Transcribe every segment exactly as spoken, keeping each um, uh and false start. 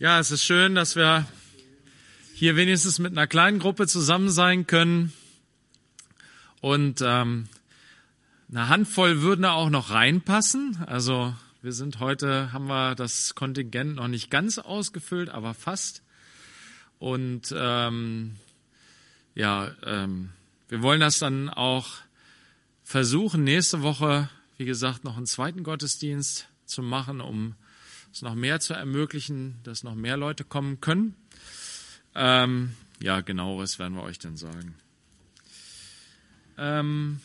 Ja, es ist schön, dass wir hier wenigstens mit einer kleinen Gruppe zusammen sein können. Und ähm, eine Handvoll würden da auch noch reinpassen. Also wir sind heute, haben wir das Kontingent noch nicht ganz ausgefüllt, aber fast. Und ähm, ja, ähm, wir wollen das dann auch versuchen, nächste Woche, wie gesagt, noch einen zweiten Gottesdienst zu machen, um es noch mehr zu ermöglichen, dass noch mehr Leute kommen können. Ähm, ja, genaueres werden wir euch dann sagen. Ähm,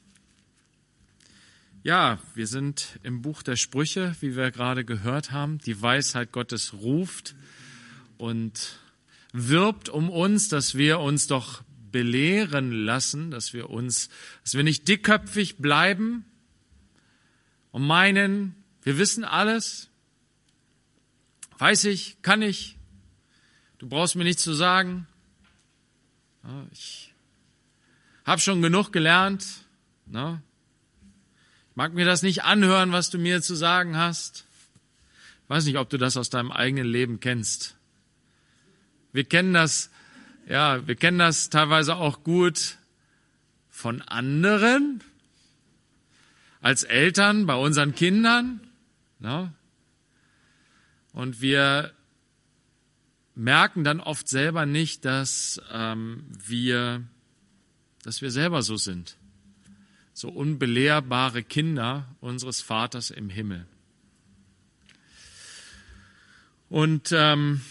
ja, wir sind im Buch der Sprüche, wie wir gerade gehört haben. Die Weisheit Gottes ruft und wirbt um uns, dass wir uns doch belehren lassen, dass wir uns, dass wir nicht dickköpfig bleiben und meinen, wir wissen alles. Weiß ich, kann ich. Du brauchst mir nichts zu sagen. Ja, ich habe schon genug gelernt. Ne? Ich mag mir das nicht anhören, was du mir zu sagen hast. Ich weiß nicht, ob du das aus deinem eigenen Leben kennst. Wir kennen das, ja, wir kennen das teilweise auch gut von anderen, als Eltern bei unseren Kindern. Ne? Und wir merken dann oft selber nicht, dass ähm, wir, dass wir selber so sind. So unbelehrbare Kinder unseres Vaters im Himmel. Und ähm,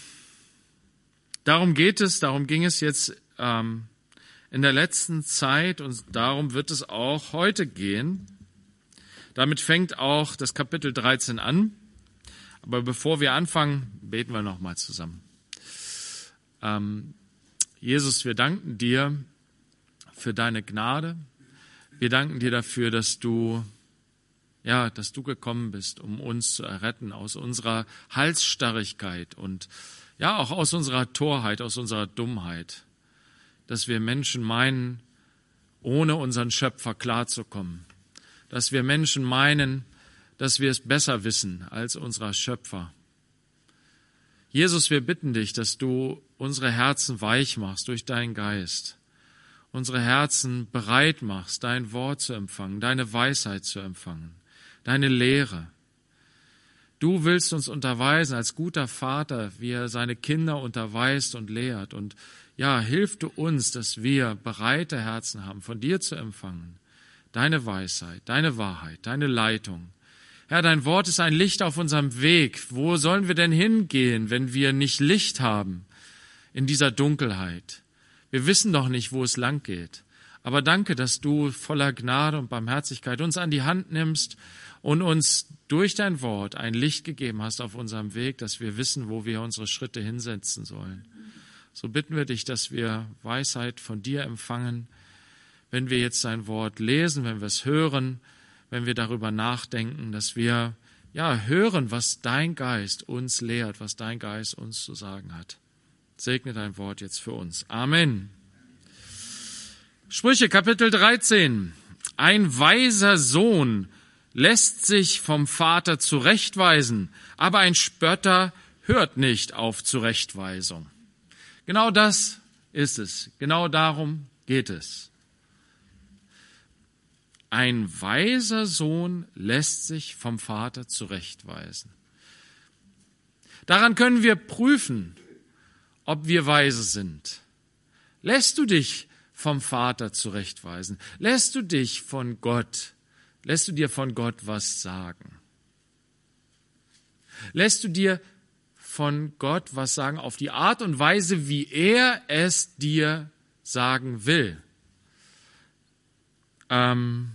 darum geht es, darum ging es jetzt ähm, in der letzten Zeit und darum wird es auch heute gehen. Damit fängt auch das Kapitel dreizehn an. Aber bevor wir anfangen, beten wir noch mal zusammen. Ähm, Jesus, wir danken dir für deine Gnade. Wir danken dir dafür, dass du, ja, dass du gekommen bist, um uns zu erretten aus unserer Halsstarrigkeit und ja auch aus unserer Torheit, aus unserer Dummheit, dass wir Menschen meinen, ohne unseren Schöpfer klarzukommen, dass wir Menschen meinen, dass wir es besser wissen als unser Schöpfer. Jesus, wir bitten dich, dass du unsere Herzen weich machst durch deinen Geist, unsere Herzen bereit machst, dein Wort zu empfangen, deine Weisheit zu empfangen, deine Lehre. Du willst uns unterweisen als guter Vater, wie er seine Kinder unterweist und lehrt. Und ja, hilf du uns, dass wir bereite Herzen haben, von dir zu empfangen, deine Weisheit, deine Wahrheit, deine Leitung. Herr, dein Wort ist ein Licht auf unserem Weg. Wo sollen wir denn hingehen, wenn wir nicht Licht haben in dieser Dunkelheit? Wir wissen doch nicht, wo es lang geht. Aber danke, dass du voller Gnade und Barmherzigkeit uns an die Hand nimmst und uns durch dein Wort ein Licht gegeben hast auf unserem Weg, dass wir wissen, wo wir unsere Schritte hinsetzen sollen. So bitten wir dich, dass wir Weisheit von dir empfangen, wenn wir jetzt dein Wort lesen, wenn wir es hören, wenn wir darüber nachdenken, dass wir ja hören, was dein Geist uns lehrt, was dein Geist uns zu sagen hat. Segne dein Wort jetzt für uns. Amen. Sprüche Kapitel dreizehn. Ein weiser Sohn lässt sich vom Vater zurechtweisen, aber ein Spötter hört nicht auf Zurechtweisung. Genau das ist es. Genau darum geht es. Ein weiser Sohn lässt sich vom Vater zurechtweisen. Daran können wir prüfen, ob wir weise sind. Lässt du dich vom Vater zurechtweisen? Lässt du dich von Gott, lässt du dir von Gott was sagen? Lässt du dir von Gott was sagen auf die Art und Weise, wie er es dir sagen will? Ähm,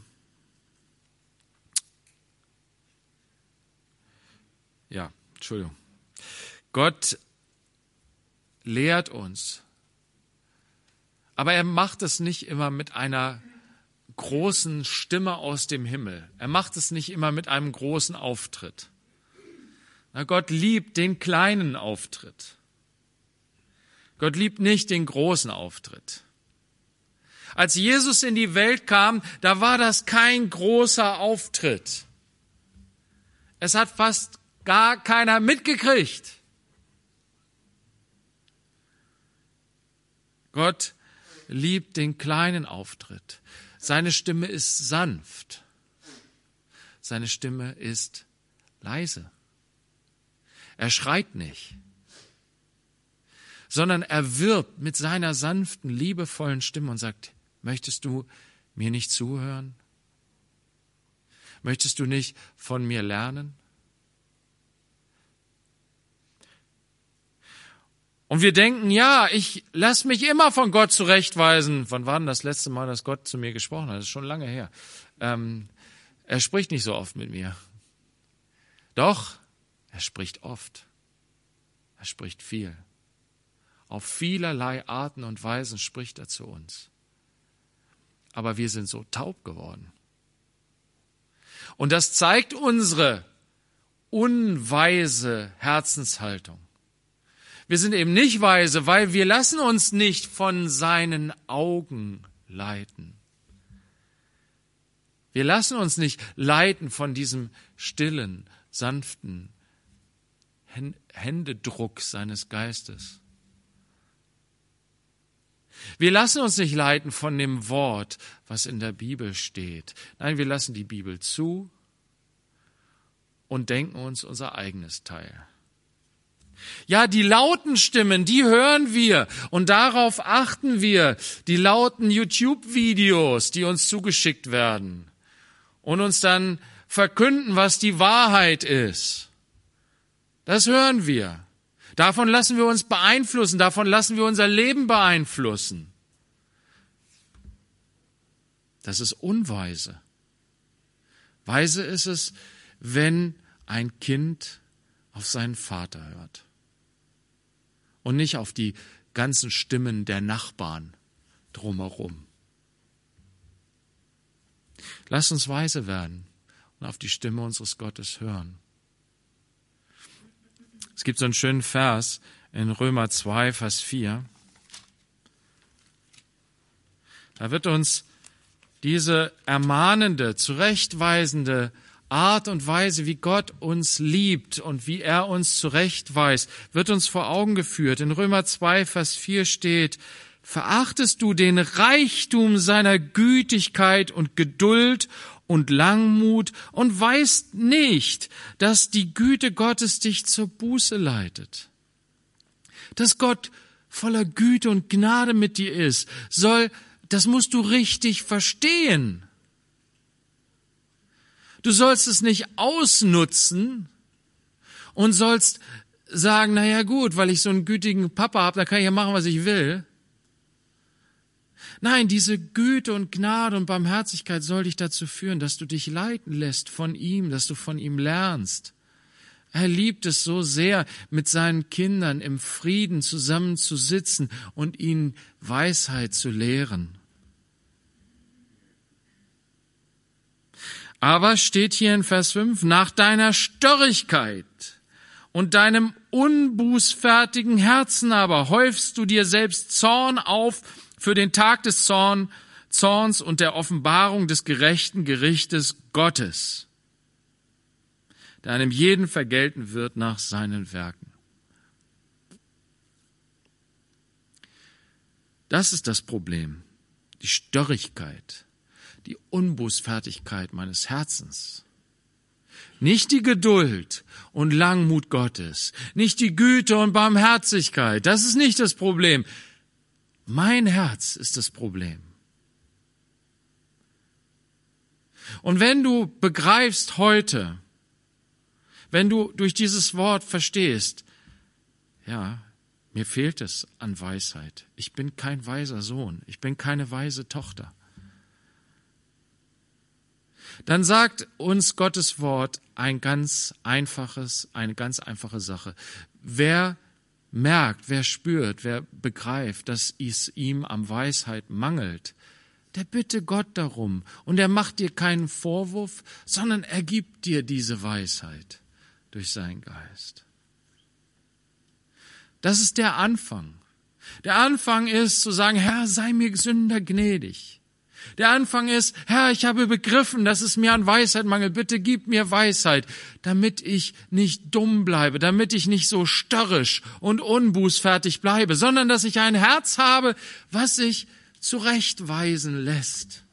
ja, Entschuldigung. Gott lehrt uns, aber er macht es nicht immer mit einer großen Stimme aus dem Himmel. Er macht es nicht immer mit einem großen Auftritt. Na, Gott liebt den kleinen Auftritt. Gott liebt nicht den großen Auftritt. Als Jesus in die Welt kam, da war das kein großer Auftritt. Es hat fast gar keiner mitgekriegt. Gott liebt den kleinen Auftritt. Seine Stimme ist sanft. Seine Stimme ist leise. Er schreit nicht, sondern er wirbt mit seiner sanften, liebevollen Stimme und sagt, möchtest du mir nicht zuhören? Möchtest du nicht von mir lernen? Und wir denken, ja, ich lasse mich immer von Gott zurechtweisen. Wann war denn das letzte Mal, dass Gott zu mir gesprochen hat? Das ist schon lange her. Ähm, er spricht nicht so oft mit mir. Doch, er spricht oft. Er spricht viel. Auf vielerlei Arten und Weisen spricht er zu uns. Aber wir sind so taub geworden. Und das zeigt unsere unweise Herzenshaltung. Wir sind eben nicht weise, weil wir lassen uns nicht von seinen Augen leiten. Wir lassen uns nicht leiten von diesem stillen, sanften Händedruck seines Geistes. Wir lassen uns nicht leiten von dem Wort, was in der Bibel steht. Nein, wir lassen die Bibel zu und denken uns unser eigenes Teil. Ja, die lauten Stimmen, die hören wir und darauf achten wir. Die lauten YouTube-Videos, die uns zugeschickt werden und uns dann verkünden, was die Wahrheit ist. Das hören wir. Davon lassen wir uns beeinflussen, davon lassen wir unser Leben beeinflussen. Das ist unweise. Weise ist es, wenn ein Kind auf seinen Vater hört und nicht auf die ganzen Stimmen der Nachbarn drumherum. Lasst uns weise werden und auf die Stimme unseres Gottes hören. Es gibt so einen schönen Vers in Römer zwei, Vers vier. Da wird uns diese ermahnende, zurechtweisende Art und Weise, wie Gott uns liebt und wie er uns zurechtweist, wird uns vor Augen geführt. In Römer zwei, Vers vier steht, verachtest du den Reichtum seiner Gütigkeit und Geduld und Langmut und weißt nicht, dass die Güte Gottes dich zur Buße leitet. Dass Gott voller Güte und Gnade mit dir ist, soll, das musst du richtig verstehen. Du sollst es nicht ausnutzen und sollst sagen, na ja gut, weil ich so einen gütigen Papa habe, da kann ich ja machen, was ich will. Nein, diese Güte und Gnade und Barmherzigkeit soll dich dazu führen, dass du dich leiten lässt von ihm, dass du von ihm lernst. Er liebt es so sehr, mit seinen Kindern im Frieden zusammenzusitzen und ihnen Weisheit zu lehren. Aber steht hier in Vers fünf, nach deiner Störrigkeit und deinem unbußfertigen Herzen aber häufst du dir selbst Zorn auf für den Tag des Zorn, Zorns und der Offenbarung des gerechten Gerichtes Gottes, der einem jeden vergelten wird nach seinen Werken. Das ist das Problem, die Störrigkeit, die Unbußfertigkeit meines Herzens. Nicht die Geduld und Langmut Gottes, nicht die Güte und Barmherzigkeit, das ist nicht das Problem. Mein Herz ist das Problem. Und wenn du begreifst heute, wenn du durch dieses Wort verstehst, ja, mir fehlt es an Weisheit. Ich bin kein weiser Sohn, ich bin keine weise Tochter. Dann sagt uns Gottes Wort ein ganz einfaches, eine ganz einfache Sache. Wer merkt, wer spürt, wer begreift, dass es ihm an Weisheit mangelt, der bitte Gott darum. Und er macht dir keinen Vorwurf, sondern er gibt dir diese Weisheit durch seinen Geist. Das ist der Anfang. Der Anfang ist zu sagen, Herr, sei mir Sünder gnädig. Der Anfang ist, Herr, ich habe begriffen, dass es mir an Weisheit mangelt. Bitte gib mir Weisheit, damit ich nicht dumm bleibe, damit ich nicht so störrisch und unbußfertig bleibe, sondern dass ich ein Herz habe, was sich zurechtweisen lässt.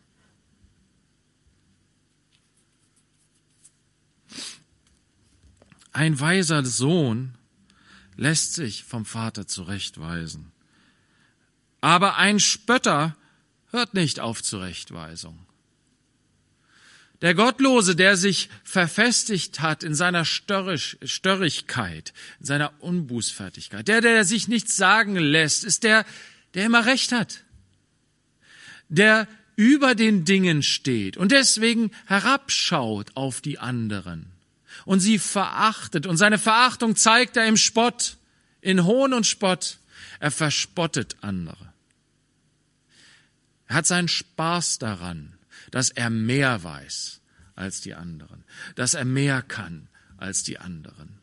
Ein weiser Sohn lässt sich vom Vater zurechtweisen. Aber ein Spötter hört nicht auf Zurechtweisung. Der Gottlose, der sich verfestigt hat in seiner Störrisch, Störrigkeit, in seiner Unbußfertigkeit, der, der sich nichts sagen lässt, ist der, der immer Recht hat, der über den Dingen steht und deswegen herabschaut auf die anderen und sie verachtet. Und seine Verachtung zeigt er im Spott, in Hohn und Spott. Er verspottet andere. Er hat seinen Spaß daran, dass er mehr weiß als die anderen, dass er mehr kann als die anderen.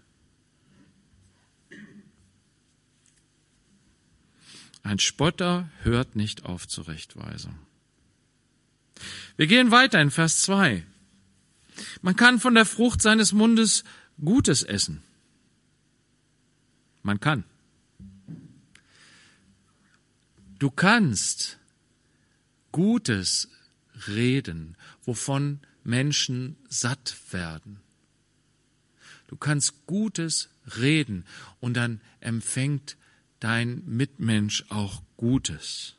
Ein Spotter hört nicht auf Zurechtweisung. Wir gehen weiter in Vers zwei. Man kann von der Frucht seines Mundes Gutes essen. Man kann. Du kannst Gutes reden, wovon Menschen satt werden. Du kannst Gutes reden und dann empfängt dein Mitmensch auch Gutes.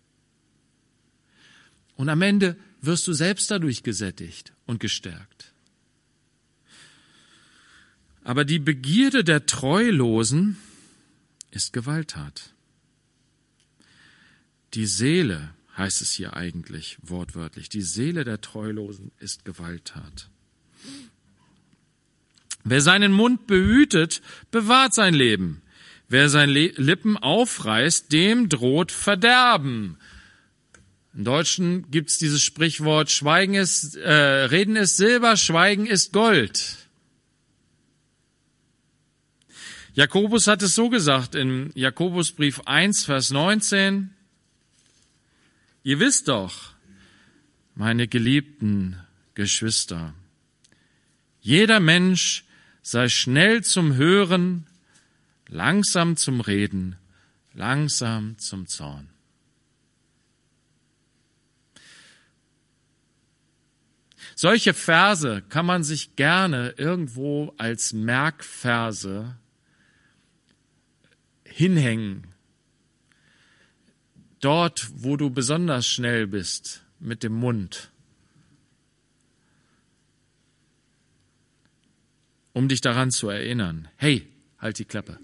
Und am Ende wirst du selbst dadurch gesättigt und gestärkt. Aber die Begierde der Treulosen ist Gewalttat. Die Seele, heißt es hier eigentlich wortwörtlich, die Seele der Treulosen ist Gewalttat. Wer seinen Mund behütet, bewahrt sein Leben. Wer seine Lippen aufreißt, dem droht Verderben. Im Deutschen gibt es dieses Sprichwort, Schweigen ist, äh, Reden ist Silber, Schweigen ist Gold. Jakobus hat es so gesagt in Jakobusbrief eins, Vers neunzehn. Ihr wisst doch, meine geliebten Geschwister, jeder Mensch sei schnell zum Hören, langsam zum Reden, langsam zum Zorn. Solche Verse kann man sich gerne irgendwo als Merkverse hinhängen. Dort, wo du besonders schnell bist mit dem Mund, um dich daran zu erinnern. Hey, halt die Klappe.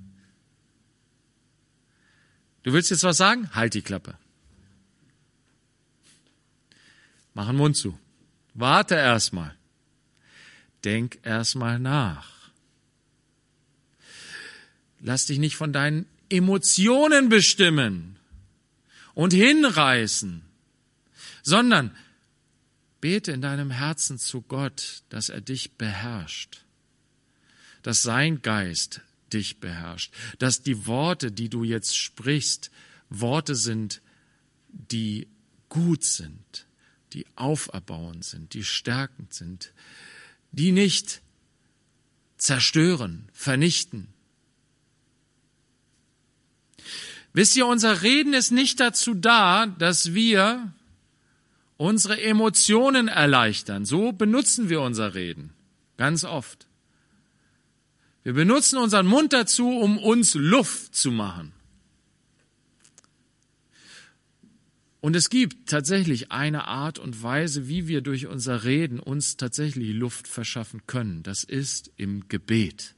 Du willst jetzt was sagen? Halt die Klappe. Mach den Mund zu. Warte erstmal. Denk erstmal nach. Lass dich nicht von deinen Emotionen bestimmen und hinreißen, sondern bete in deinem Herzen zu Gott, dass er dich beherrscht, dass sein Geist dich beherrscht, dass die Worte, die du jetzt sprichst, Worte sind, die gut sind, die auferbauend sind, die stärkend sind, die nicht zerstören, vernichten. Wisst ihr, unser Reden ist nicht dazu da, dass wir unsere Emotionen erleichtern. So benutzen wir unser Reden ganz oft. Wir benutzen unseren Mund dazu, um uns Luft zu machen. Und es gibt tatsächlich eine Art und Weise, wie wir durch unser Reden uns tatsächlich Luft verschaffen können. Das ist im Gebet.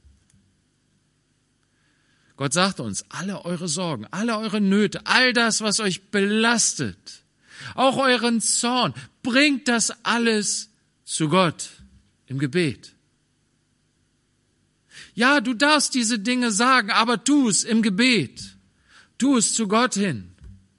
Gott sagt uns, alle eure Sorgen, alle eure Nöte, all das, was euch belastet, auch euren Zorn, bringt das alles zu Gott im Gebet. Ja, du darfst diese Dinge sagen, aber tu es im Gebet. Tu es zu Gott hin.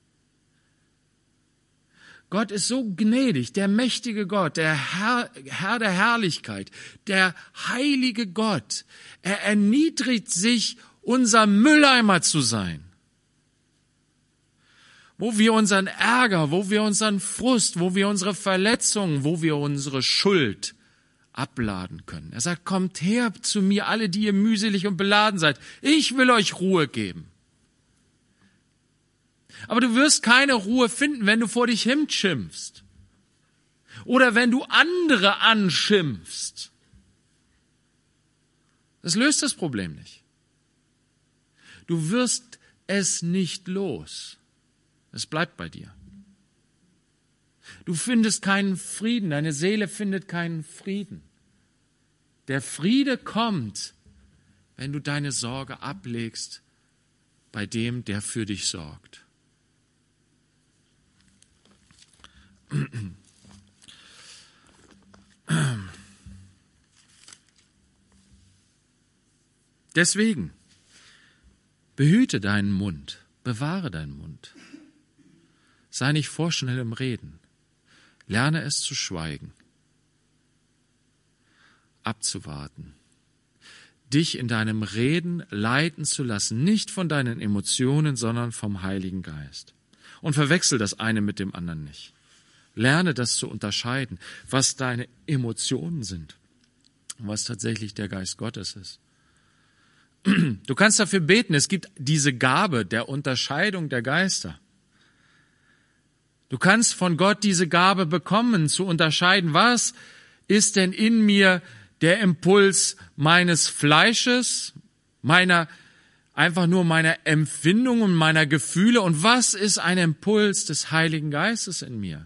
Gott ist so gnädig, der mächtige Gott, der Herr, Herr der Herrlichkeit, der heilige Gott. Er erniedrigt sich, unser Mülleimer zu sein. wo wir unseren Ärger, wo wir unseren Frust, wo wir unsere Verletzungen, wo wir unsere Schuld abladen können. Er sagt, kommt her zu mir, alle, die ihr mühselig und beladen seid. Ich will euch Ruhe geben. Aber du wirst keine Ruhe finden, wenn du vor dich hin schimpfst. Oder wenn du andere anschimpfst. Das löst das Problem nicht. Du wirst es nicht los. Es bleibt bei dir. Du findest keinen Frieden, deine Seele findet keinen Frieden. Der Friede kommt, wenn du deine Sorge ablegst bei dem, der für dich sorgt. Deswegen, behüte deinen Mund, bewahre deinen Mund. Sei nicht vorschnell im Reden. Lerne es zu schweigen, abzuwarten, dich in deinem Reden leiten zu lassen, nicht von deinen Emotionen, sondern vom Heiligen Geist. Und verwechsel das eine mit dem anderen nicht. Lerne das zu unterscheiden, was deine Emotionen sind und was tatsächlich der Geist Gottes ist. Du kannst dafür beten, es gibt diese Gabe der Unterscheidung der Geister. Du kannst von Gott diese Gabe bekommen, zu unterscheiden, was ist denn in mir der Impuls meines Fleisches, meiner, einfach nur meiner Empfindungen, meiner Gefühle und was ist ein Impuls des Heiligen Geistes in mir?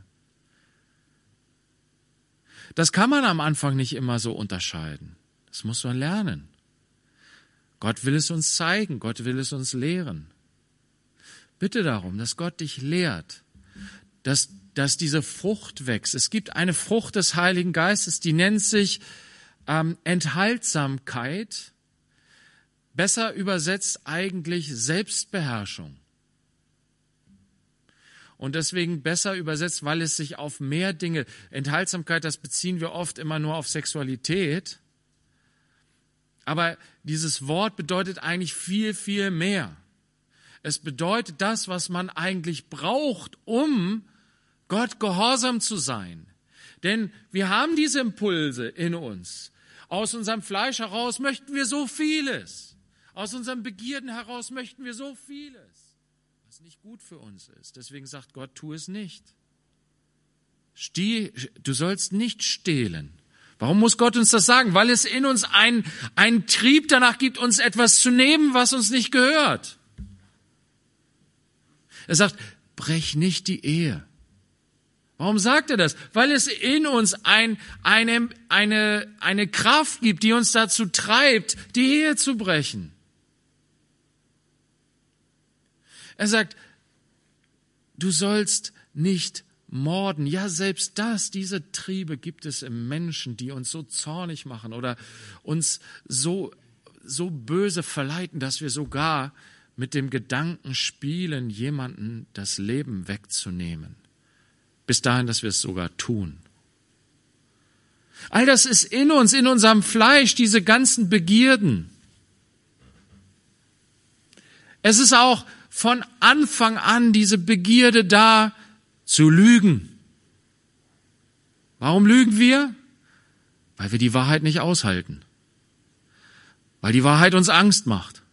Das kann man am Anfang nicht immer so unterscheiden. Das muss man lernen. Gott will es uns zeigen, Gott will es uns lehren. Bitte darum, dass Gott dich lehrt, dass, dass diese Frucht wächst. Es gibt eine Frucht des Heiligen Geistes, die nennt sich ähm, Enthaltsamkeit, besser übersetzt eigentlich Selbstbeherrschung. Und deswegen besser übersetzt, weil es sich auf mehr Dinge, Enthaltsamkeit, das beziehen wir oft immer nur auf Sexualität. Aber dieses Wort bedeutet eigentlich viel, viel mehr. Es bedeutet das, was man eigentlich braucht, um Gott gehorsam zu sein. Denn wir haben diese Impulse in uns. Aus unserem Fleisch heraus möchten wir so vieles. Aus unseren Begierden heraus möchten wir so vieles, was nicht gut für uns ist. Deswegen sagt Gott, tu es nicht. Steh, du sollst nicht stehlen. Warum muss Gott uns das sagen? Weil es in uns einen, einen Trieb danach gibt, uns etwas zu nehmen, was uns nicht gehört. Er sagt, brech nicht die Ehe. Warum sagt er das? Weil es in uns ein, eine, eine, eine Kraft gibt, die uns dazu treibt, die Ehe zu brechen. Er sagt, du sollst nicht morden. Ja, selbst das, diese Triebe gibt es im Menschen, die uns so zornig machen oder uns so, so böse verleiten, dass wir sogar mit dem Gedanken spielen, jemanden das Leben wegzunehmen. Bis dahin, dass wir es sogar tun. All das ist in uns, in unserem Fleisch, diese ganzen Begierden. Es ist auch von Anfang an diese Begierde da, zu lügen. Warum lügen wir? Weil wir die Wahrheit nicht aushalten. Weil die Wahrheit uns Angst macht.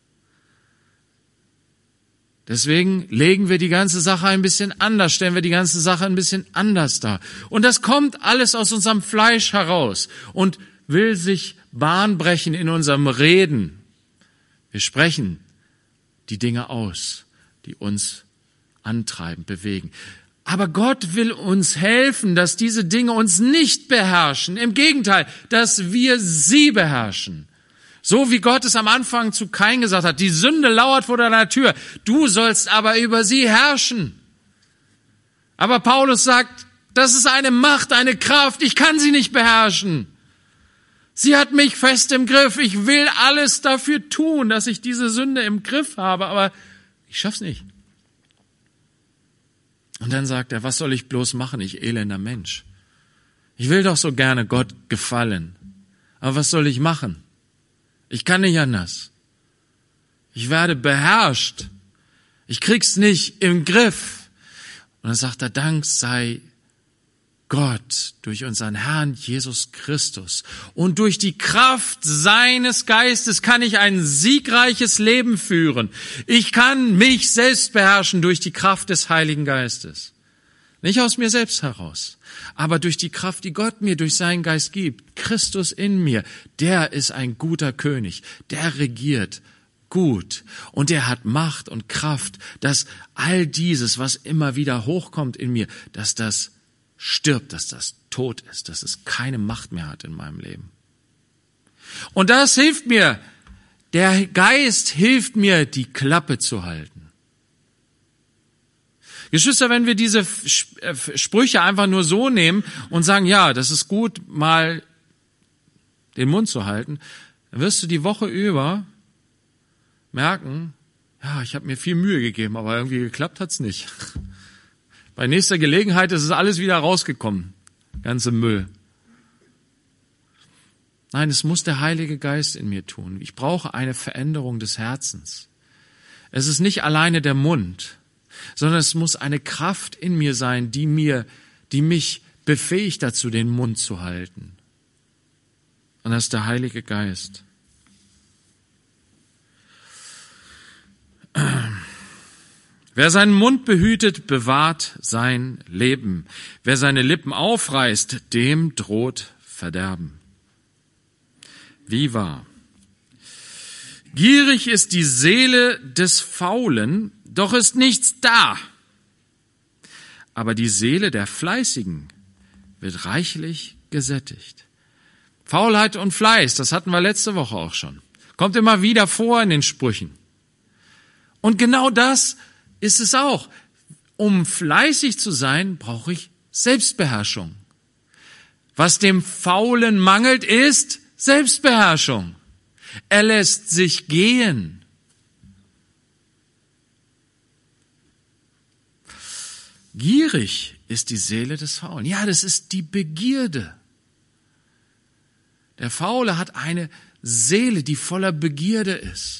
Deswegen legen wir die ganze Sache ein bisschen anders, stellen wir die ganze Sache ein bisschen anders dar. Und das kommt alles aus unserem Fleisch heraus und will sich Bahn brechen in unserem Reden. Wir sprechen die Dinge aus, die uns antreiben, bewegen. Aber Gott will uns helfen, dass diese Dinge uns nicht beherrschen. Im Gegenteil, dass wir sie beherrschen. So wie Gott es am Anfang zu Kain gesagt hat, die Sünde lauert vor deiner Tür, du sollst aber über sie herrschen. Aber Paulus sagt, das ist eine Macht, eine Kraft, ich kann sie nicht beherrschen. Sie hat mich fest im Griff, ich will alles dafür tun, dass ich diese Sünde im Griff habe, aber ich schaff's nicht. Und dann sagt er, was soll ich bloß machen, ich elender Mensch? Ich will doch so gerne Gott gefallen, aber was soll ich machen? Ich kann nicht anders. Ich werde beherrscht. Ich krieg's nicht im Griff. Und dann sagt er, Dank sei Gott durch unseren Herrn Jesus Christus und durch die Kraft seines Geistes kann ich ein siegreiches Leben führen. Ich kann mich selbst beherrschen durch die Kraft des Heiligen Geistes. Nicht aus mir selbst heraus, aber durch die Kraft, die Gott mir durch seinen Geist gibt. Christus in mir, der ist ein guter König, der regiert gut und der hat Macht und Kraft, dass all dieses, was immer wieder hochkommt in mir, dass das stirbt, dass das tot ist, dass es keine Macht mehr hat in meinem Leben. Und das hilft mir. Der Geist hilft mir, die Klappe zu halten. Geschwister, wenn wir diese Sprüche einfach nur so nehmen und sagen, ja, das ist gut, mal den Mund zu halten, dann wirst du die Woche über merken, ja, ich habe mir viel Mühe gegeben, aber irgendwie geklappt hat's nicht. Bei nächster Gelegenheit ist es alles wieder rausgekommen. Ganze Müll. Nein, es muss der Heilige Geist in mir tun. Ich brauche eine Veränderung des Herzens. Es ist nicht alleine der Mund, sondern es muss eine Kraft in mir sein, die mir, die mich befähigt dazu, den Mund zu halten. Und das ist der Heilige Geist. Wer seinen Mund behütet, bewahrt sein Leben. Wer seine Lippen aufreißt, dem droht Verderben. Wie wahr? Gierig ist die Seele des Faulen, doch ist nichts da. Aber die Seele der Fleißigen wird reichlich gesättigt. Faulheit und Fleiß, das hatten wir letzte Woche auch schon. Kommt immer wieder vor in den Sprüchen. Und genau das ist es auch. Um fleißig zu sein, brauche ich Selbstbeherrschung. Was dem Faulen mangelt, ist Selbstbeherrschung. Er lässt sich gehen. Gierig ist die Seele des Faulen. Ja, das ist die Begierde. Der Faule hat eine Seele, die voller Begierde ist.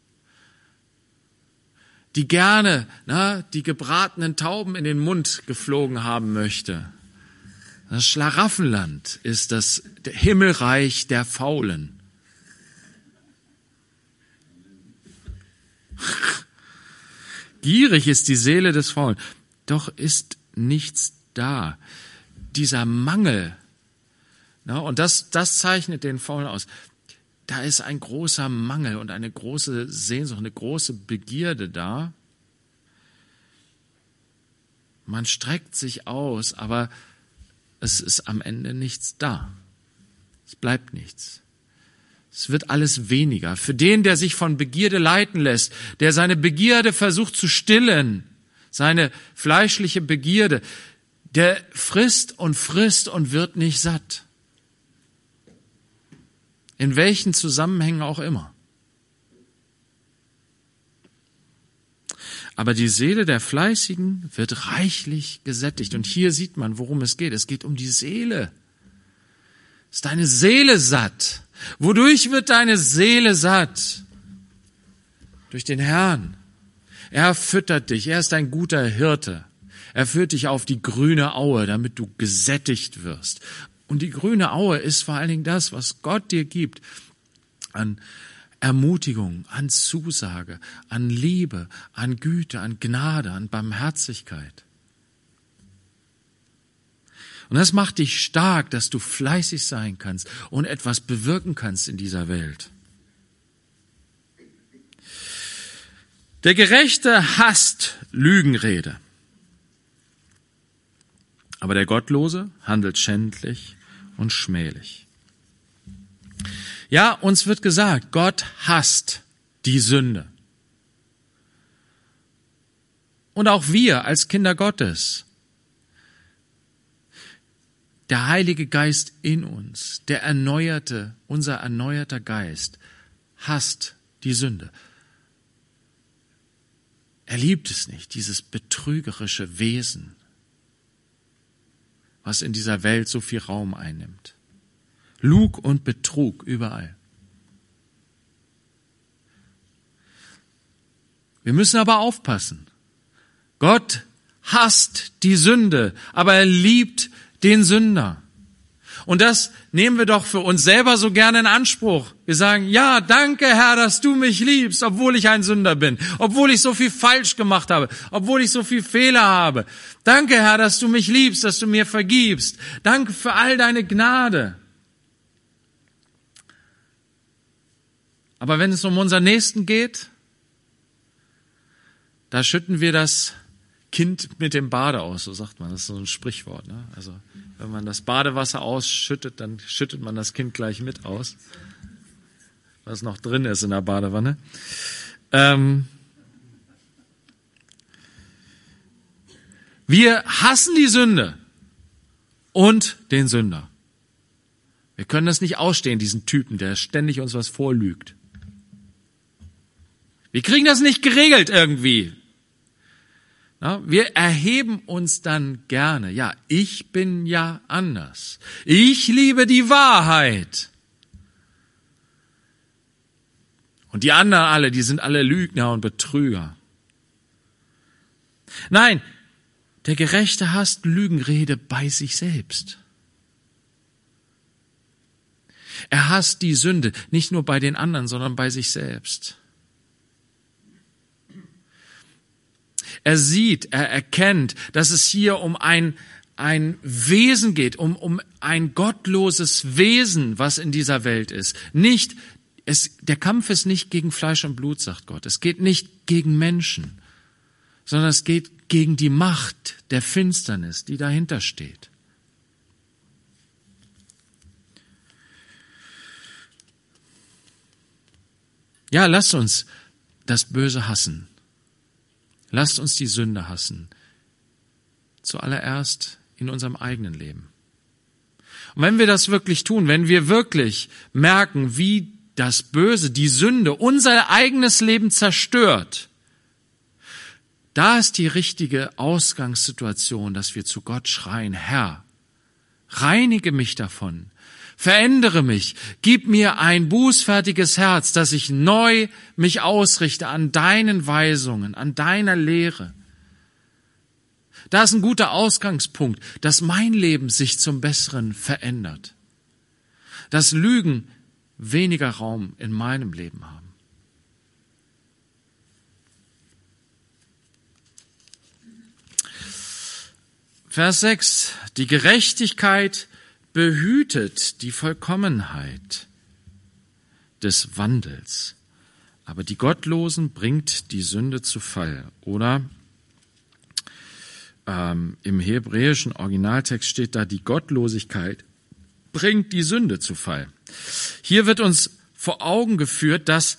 Die gerne na, die gebratenen Tauben in den Mund geflogen haben möchte. Das Schlaraffenland ist das Himmelreich der Faulen. Gierig ist die Seele des Faulen, doch ist nichts da. Dieser Mangel, na, und das, das zeichnet den Faulen aus. Da ist ein großer Mangel und eine große Sehnsucht, eine große Begierde da. Man streckt sich aus, aber es ist am Ende nichts da. Es bleibt nichts. Es wird alles weniger. Für den, der sich von Begierde leiten lässt, der seine Begierde versucht zu stillen, seine fleischliche Begierde, der frisst und frisst und wird nicht satt. In welchen Zusammenhängen auch immer. Aber die Seele der Fleißigen wird reichlich gesättigt. Und hier sieht man, worum es geht. Es geht um die Seele. Ist deine Seele satt? Wodurch wird deine Seele satt? Durch den Herrn. Er füttert dich. Er ist ein guter Hirte. Er führt dich auf die grüne Aue, damit du gesättigt wirst. Und die grüne Aue ist vor allen Dingen das, was Gott dir gibt an Ermutigung, an Zusage, an Liebe, an Güte, an Gnade, an Barmherzigkeit. Und das macht dich stark, dass du fleißig sein kannst und etwas bewirken kannst in dieser Welt. Der Gerechte hasst Lügenrede. Aber der Gottlose handelt schändlich und schmählich. Ja, uns wird gesagt, Gott hasst die Sünde. Und auch wir als Kinder Gottes. Der Heilige Geist in uns, der erneuerte, unser erneuerter Geist, hasst die Sünde. Er liebt es nicht, dieses betrügerische Wesen, was in dieser Welt so viel Raum einnimmt. Lug und Betrug überall. Wir müssen aber aufpassen. Gott hasst die Sünde, aber er liebt den Sünder. Und das nehmen wir doch für uns selber so gerne in Anspruch. Wir sagen, ja, danke Herr, dass du mich liebst, obwohl ich ein Sünder bin, obwohl ich so viel falsch gemacht habe, obwohl ich so viel Fehler habe. Danke Herr, dass du mich liebst, dass du mir vergibst. Danke für all deine Gnade. Aber wenn es um unseren Nächsten geht, da schütten wir das Kind mit dem Bade aus, so sagt man, das ist so ein Sprichwort. Ne? Also wenn man das Badewasser ausschüttet, dann schüttet man das Kind gleich mit aus, was noch drin ist in der Badewanne. Ähm wir hassen die Sünde und den Sünder. Wir können das nicht ausstehen, diesen Typen, der ständig uns was vorlügt. Wir kriegen das nicht geregelt irgendwie. Ja, wir erheben uns dann gerne. Ja, ich bin ja anders. Ich liebe die Wahrheit. Und die anderen alle, die sind alle Lügner und Betrüger. Nein, der Gerechte hasst Lügenrede bei sich selbst. Er hasst die Sünde, nicht nur bei den anderen, sondern bei sich selbst. Er sieht, er erkennt, dass es hier um ein, ein Wesen geht, um, um ein gottloses Wesen, was in dieser Welt ist. Nicht, es, der Kampf ist nicht gegen Fleisch und Blut, sagt Gott. Es geht nicht gegen Menschen, sondern es geht gegen die Macht der Finsternis, die dahinter steht. Ja, lasst uns das Böse hassen. Lasst uns die Sünde hassen. Zuallererst in unserem eigenen Leben. Und wenn wir das wirklich tun, wenn wir wirklich merken, wie das Böse, die Sünde, unser eigenes Leben zerstört, da ist die richtige Ausgangssituation, dass wir zu Gott schreien, Herr, reinige mich davon. Verändere mich, gib mir ein bußfertiges Herz, dass ich neu mich ausrichte an deinen Weisungen, an deiner Lehre. Da ist ein guter Ausgangspunkt, dass mein Leben sich zum Besseren verändert. Dass Lügen weniger Raum in meinem Leben haben. Vers sechs. Die Gerechtigkeit behütet die Vollkommenheit des Wandels, aber die Gottlosen bringt die Sünde zu Fall. Oder ähm, im hebräischen Originaltext steht da, die Gottlosigkeit bringt die Sünde zu Fall. Hier wird uns vor Augen geführt, dass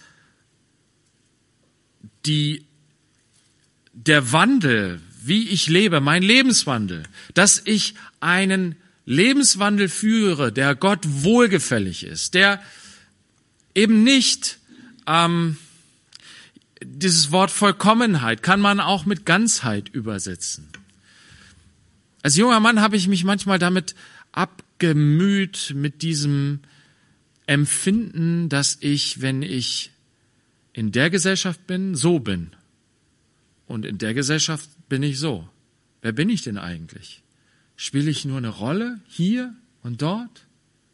die, der Wandel, wie ich lebe, mein Lebenswandel, dass ich einen Lebenswandel führe, der Gott wohlgefällig ist, der eben nicht, ähm, dieses Wort Vollkommenheit kann man auch mit Ganzheit übersetzen. Als junger Mann habe ich mich manchmal damit abgemüht, mit diesem Empfinden, dass ich, wenn ich in der Gesellschaft bin, so bin. Und in der Gesellschaft bin ich so. Wer bin ich denn eigentlich? Spiele ich nur eine Rolle hier und dort?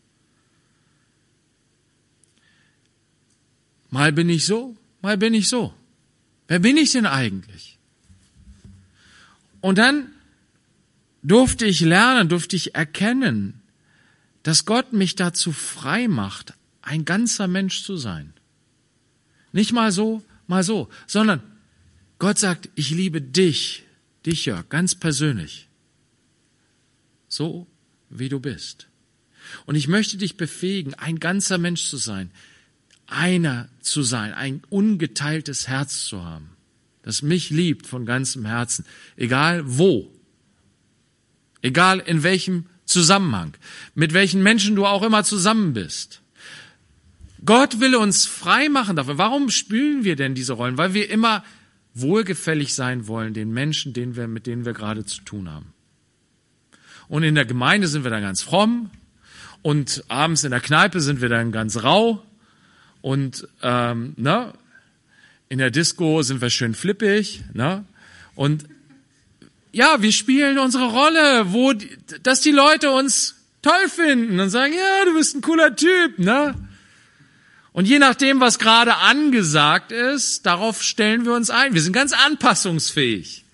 Mal bin ich so, mal bin ich so. Wer bin ich denn eigentlich? Und dann durfte ich lernen, durfte ich erkennen, dass Gott mich dazu frei macht, ein ganzer Mensch zu sein. Nicht mal so, mal so, sondern Gott sagt, ich liebe dich, dich ja, ganz persönlich. So, wie du bist. Und ich möchte dich befähigen, ein ganzer Mensch zu sein, einer zu sein, ein ungeteiltes Herz zu haben, das mich liebt von ganzem Herzen, egal wo, egal in welchem Zusammenhang, mit welchen Menschen du auch immer zusammen bist. Gott will uns frei machen dafür. Warum spielen wir denn diese Rollen? Weil wir immer wohlgefällig sein wollen den Menschen, denen wir, mit denen wir gerade zu tun haben. Und in der Gemeinde sind wir dann ganz fromm und abends in der Kneipe sind wir dann ganz rau und ähm, ne, in der Disco sind wir schön flippig, ne? Und ja, wir spielen unsere Rolle, wo, die, dass die Leute uns toll finden und sagen, ja, du bist ein cooler Typ, ne? Und je nachdem, was gerade angesagt ist, darauf stellen wir uns ein. Wir sind ganz anpassungsfähig.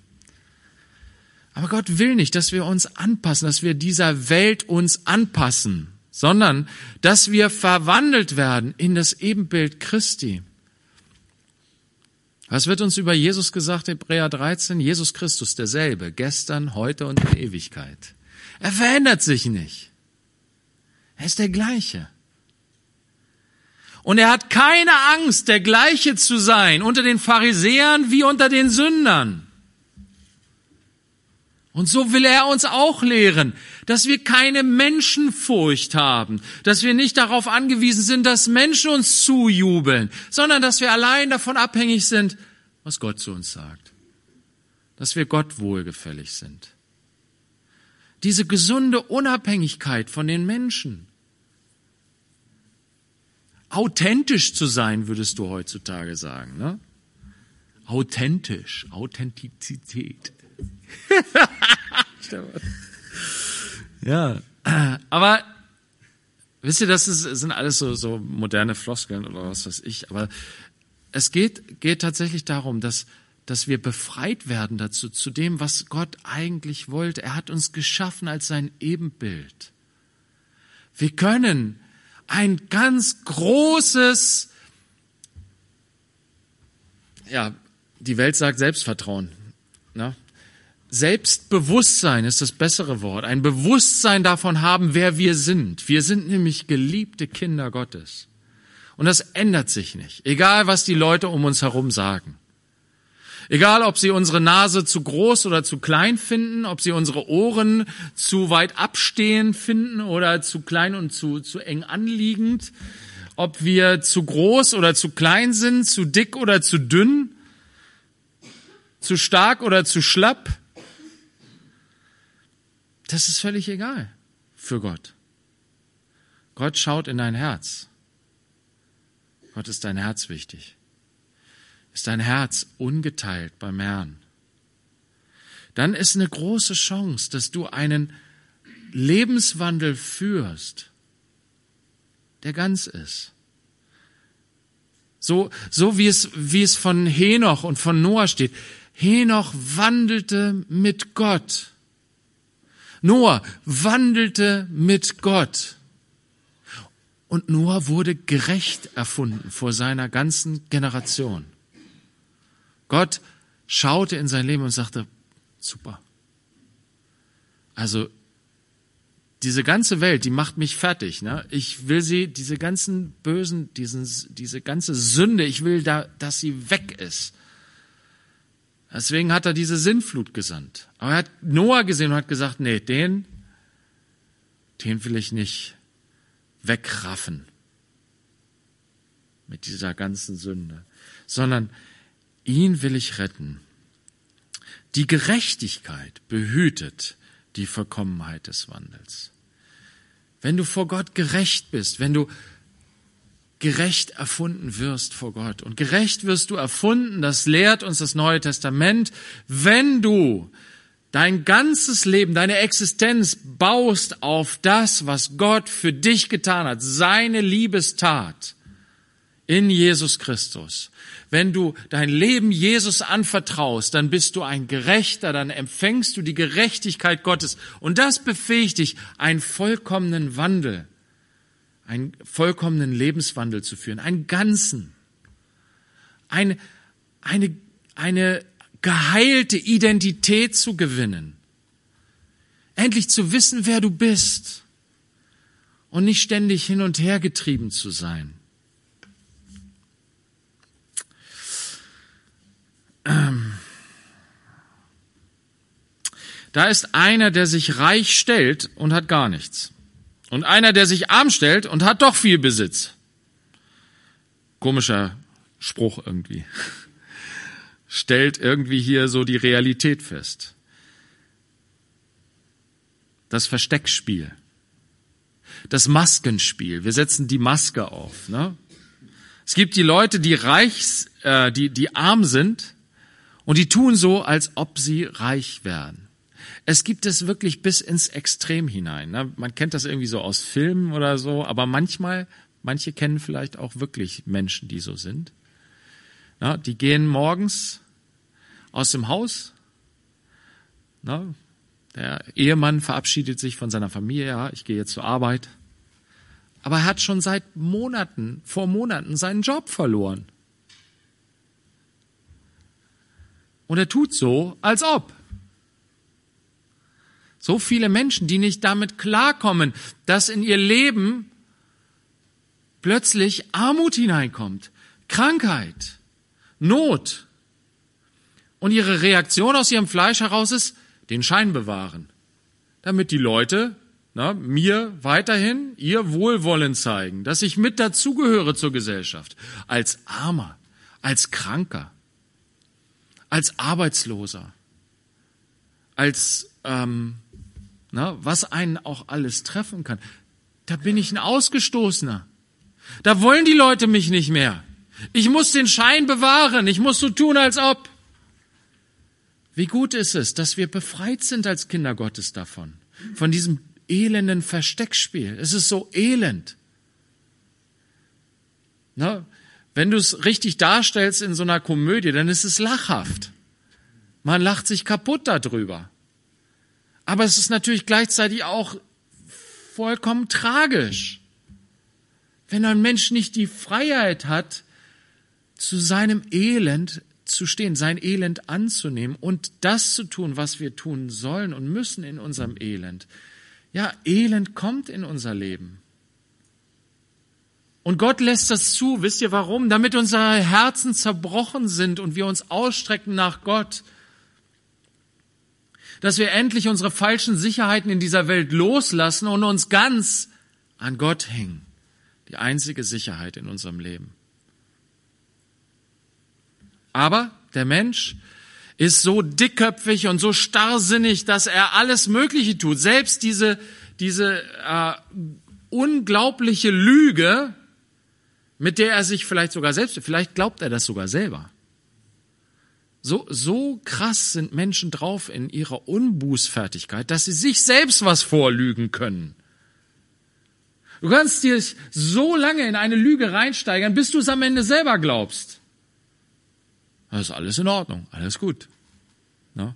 Aber Gott will nicht, dass wir uns anpassen, dass wir dieser Welt uns anpassen, sondern dass wir verwandelt werden in das Ebenbild Christi. Was wird uns über Jesus gesagt, Hebräer dreizehn? Jesus Christus, derselbe, gestern, heute und in Ewigkeit. Er verändert sich nicht. Er ist der Gleiche. Und er hat keine Angst, der Gleiche zu sein unter den Pharisäern wie unter den Sündern. Und so will er uns auch lehren, dass wir keine Menschenfurcht haben, dass wir nicht darauf angewiesen sind, dass Menschen uns zujubeln, sondern dass wir allein davon abhängig sind, was Gott zu uns sagt. Dass wir Gott wohlgefällig sind. Diese gesunde Unabhängigkeit von den Menschen. Authentisch zu sein, würdest du heutzutage sagen, ne? Authentisch, Authentizität. Ja, aber wisst ihr, das ist, sind alles so, so moderne Floskeln oder was weiß ich, aber es geht, geht tatsächlich darum, dass, dass wir befreit werden dazu, zu dem, was Gott eigentlich wollte. Er hat uns geschaffen als sein Ebenbild. Wir können ein ganz großes, ja, die Welt sagt Selbstvertrauen, ne? Selbstbewusstsein ist das bessere Wort. Ein Bewusstsein davon haben, wer wir sind. Wir sind nämlich geliebte Kinder Gottes. Und das ändert sich nicht. Egal, was die Leute um uns herum sagen. Egal, ob sie unsere Nase zu groß oder zu klein finden, ob sie unsere Ohren zu weit abstehen finden oder zu klein und zu, zu eng anliegend. Ob wir zu groß oder zu klein sind, zu dick oder zu dünn, zu stark oder zu schlapp. Das ist völlig egal für Gott. Gott schaut in dein Herz. Gott ist dein Herz wichtig. Ist dein Herz ungeteilt beim Herrn? Dann ist eine große Chance, dass du einen Lebenswandel führst, der ganz ist. So, so wie es, wie es von Henoch und von Noah steht. Henoch wandelte mit Gott. Noah wandelte mit Gott. Und Noah wurde gerecht erfunden vor seiner ganzen Generation. Gott schaute in sein Leben und sagte, super. Also, diese ganze Welt, die macht mich fertig, ne? Ich will sie, diese ganzen Bösen, diesen, diese ganze Sünde, ich will da, dass sie weg ist. Deswegen hat er diese Sintflut gesandt. Aber er hat Noah gesehen und hat gesagt, nee, den, den will ich nicht wegraffen mit dieser ganzen Sünde, sondern ihn will ich retten. Die Gerechtigkeit behütet die Vollkommenheit des Wandels. Wenn du vor Gott gerecht bist, wenn du gerecht erfunden wirst vor Gott. Und gerecht wirst du erfunden, das lehrt uns das Neue Testament, wenn du dein ganzes Leben, deine Existenz baust auf das, was Gott für dich getan hat, seine Liebestat in Jesus Christus. Wenn du dein Leben Jesus anvertraust, dann bist du ein Gerechter, dann empfängst du die Gerechtigkeit Gottes. Und das befähigt dich, einen vollkommenen Wandel, einen vollkommenen Lebenswandel zu führen, einen ganzen, eine, eine, eine geheilte Identität zu gewinnen, endlich zu wissen, wer du bist und nicht ständig hin und her getrieben zu sein. Ähm. Da ist einer, der sich reich stellt und hat gar nichts. Und einer, der sich arm stellt und hat doch viel Besitz. Komischer Spruch irgendwie. Stellt irgendwie hier so die Realität fest. Das Versteckspiel. Das Maskenspiel. Wir setzen die Maske auf, ne? Es gibt die Leute, die reich, äh, die, die arm sind und die tun so, als ob sie reich wären. Es gibt es wirklich bis ins Extrem hinein. Ne? Man kennt das irgendwie so aus Filmen oder so, aber manchmal, manche kennen vielleicht auch wirklich Menschen, die so sind. Ja, die gehen morgens aus dem Haus. Ne? Der Ehemann verabschiedet sich von seiner Familie. Ja, ich gehe jetzt zur Arbeit. Aber er hat schon seit Monaten, vor Monaten seinen Job verloren. Und er tut so, als ob. So viele Menschen, die nicht damit klarkommen, dass in ihr Leben plötzlich Armut hineinkommt, Krankheit, Not. Und ihre Reaktion aus ihrem Fleisch heraus ist, den Schein bewahren, damit die Leute na, mir weiterhin ihr Wohlwollen zeigen, dass ich mit dazugehöre zur Gesellschaft, als Armer, als Kranker, als Arbeitsloser, als ähm, na, was einen auch alles treffen kann. Da bin ich ein Ausgestoßener. Da wollen die Leute mich nicht mehr. Ich muss den Schein bewahren, ich muss so tun, als ob. Wie gut ist es, dass wir befreit sind als Kinder Gottes davon, von diesem elenden Versteckspiel. Es ist so elend. Na, wenn du es richtig darstellst in so einer Komödie, dann ist es lachhaft. Man lacht sich kaputt darüber. Aber es ist natürlich gleichzeitig auch vollkommen tragisch, wenn ein Mensch nicht die Freiheit hat, zu seinem Elend zu stehen, sein Elend anzunehmen und das zu tun, was wir tun sollen und müssen in unserem Elend. Ja, Elend kommt in unser Leben. Und Gott lässt das zu. Wisst ihr warum? Damit unsere Herzen zerbrochen sind und wir uns ausstrecken nach Gott. Dass wir endlich unsere falschen Sicherheiten in dieser Welt loslassen und uns ganz an Gott hängen. Die einzige Sicherheit in unserem Leben. Aber der Mensch ist so dickköpfig und so starrsinnig, dass er alles Mögliche tut. Selbst diese, diese äh, unglaubliche Lüge, mit der er sich vielleicht sogar selbst, vielleicht glaubt er das sogar selber. So, so krass sind Menschen drauf in ihrer Unbußfertigkeit, dass sie sich selbst was vorlügen können. Du kannst dir so lange in eine Lüge reinsteigern, bis du es am Ende selber glaubst. Das ist alles in Ordnung, alles gut. Ja.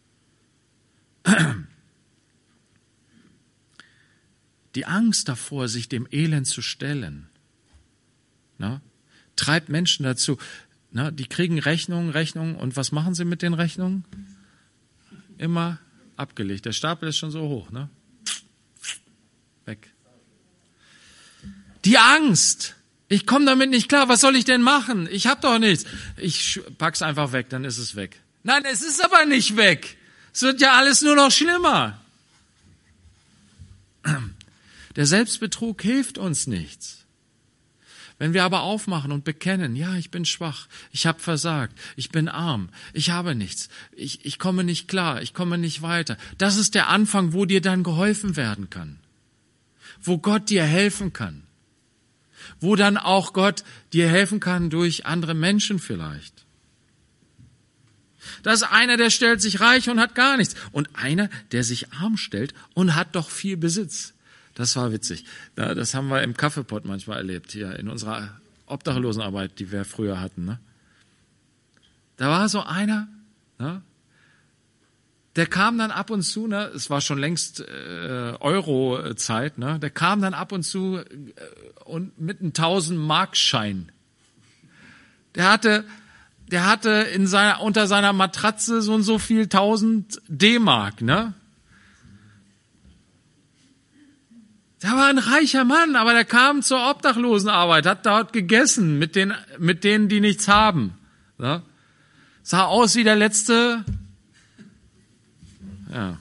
Die Angst davor, sich dem Elend zu stellen, ja, treibt Menschen dazu. Na, die kriegen Rechnungen, Rechnungen und was machen sie mit den Rechnungen? Immer abgelegt. Der Stapel ist schon so hoch, ne? Weg. Die Angst. Ich komme damit nicht klar. Was soll ich denn machen? Ich habe doch nichts. Ich pack's einfach weg, dann ist es weg. Nein, es ist aber nicht weg. Es wird ja alles nur noch schlimmer. Der Selbstbetrug hilft uns nichts. Wenn wir aber aufmachen und bekennen, ja, ich bin schwach, ich habe versagt, ich bin arm, ich habe nichts, ich, ich komme nicht klar, ich komme nicht weiter. Das ist der Anfang, wo dir dann geholfen werden kann. Wo Gott dir helfen kann. Wo dann auch Gott dir helfen kann durch andere Menschen vielleicht. Da ist einer, der stellt sich reich und hat gar nichts. Und einer, der sich arm stellt und hat doch viel Besitz. Das war witzig. Das haben wir im Kaffeepott manchmal erlebt, hier in unserer Obdachlosenarbeit, die wir früher hatten. Ne? Da war so einer, ne? Der kam dann ab und zu, ne? Es war schon längst äh, Euro-Zeit, ne? Der kam dann ab und zu äh, und mit einem tausend-Mark-Schein. Der hatte, der hatte in seiner, unter seiner Matratze so und so viel tausend D-Mark, ne? Der war ein reicher Mann, aber der kam zur Obdachlosenarbeit, hat dort gegessen mit den, mit denen, die nichts haben. Ne? Sah aus wie der letzte. Ja.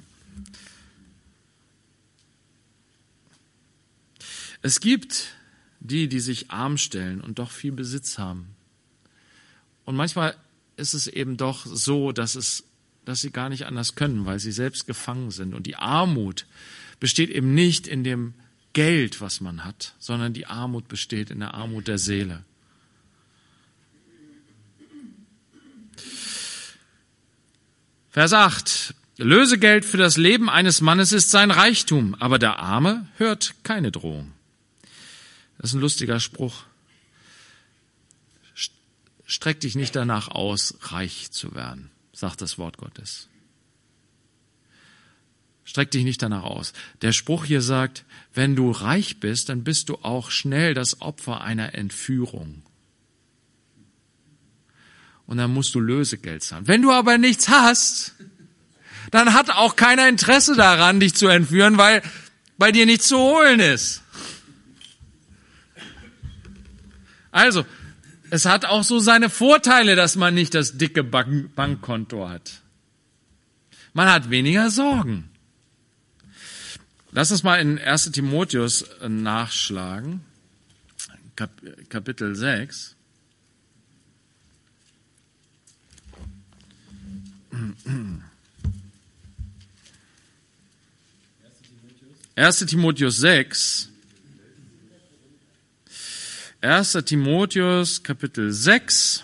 Es gibt die, die sich arm stellen und doch viel Besitz haben. Und manchmal ist es eben doch so, dass es, dass sie gar nicht anders können, weil sie selbst gefangen sind. Und die Armut besteht eben nicht in dem Geld, was man hat, sondern die Armut besteht in der Armut der Seele. Vers acht. Lösegeld für das Leben eines Mannes ist sein Reichtum, aber der Arme hört keine Drohung. Das ist ein lustiger Spruch. Streck dich nicht danach aus, reich zu werden, sagt das Wort Gottes. Streck dich nicht danach aus. Der Spruch hier sagt, wenn du reich bist, dann bist du auch schnell das Opfer einer Entführung. Und dann musst du Lösegeld zahlen. Wenn du aber nichts hast, dann hat auch keiner Interesse daran, dich zu entführen, weil bei dir nichts zu holen ist. Also, es hat auch so seine Vorteile, dass man nicht das dicke Bank- Bankkonto hat. Man hat weniger Sorgen. Lass uns mal in erster Timotheus nachschlagen, Kap- Kapitel sechs. erster Timotheus sechs. erster Timotheus, Kapitel sechs.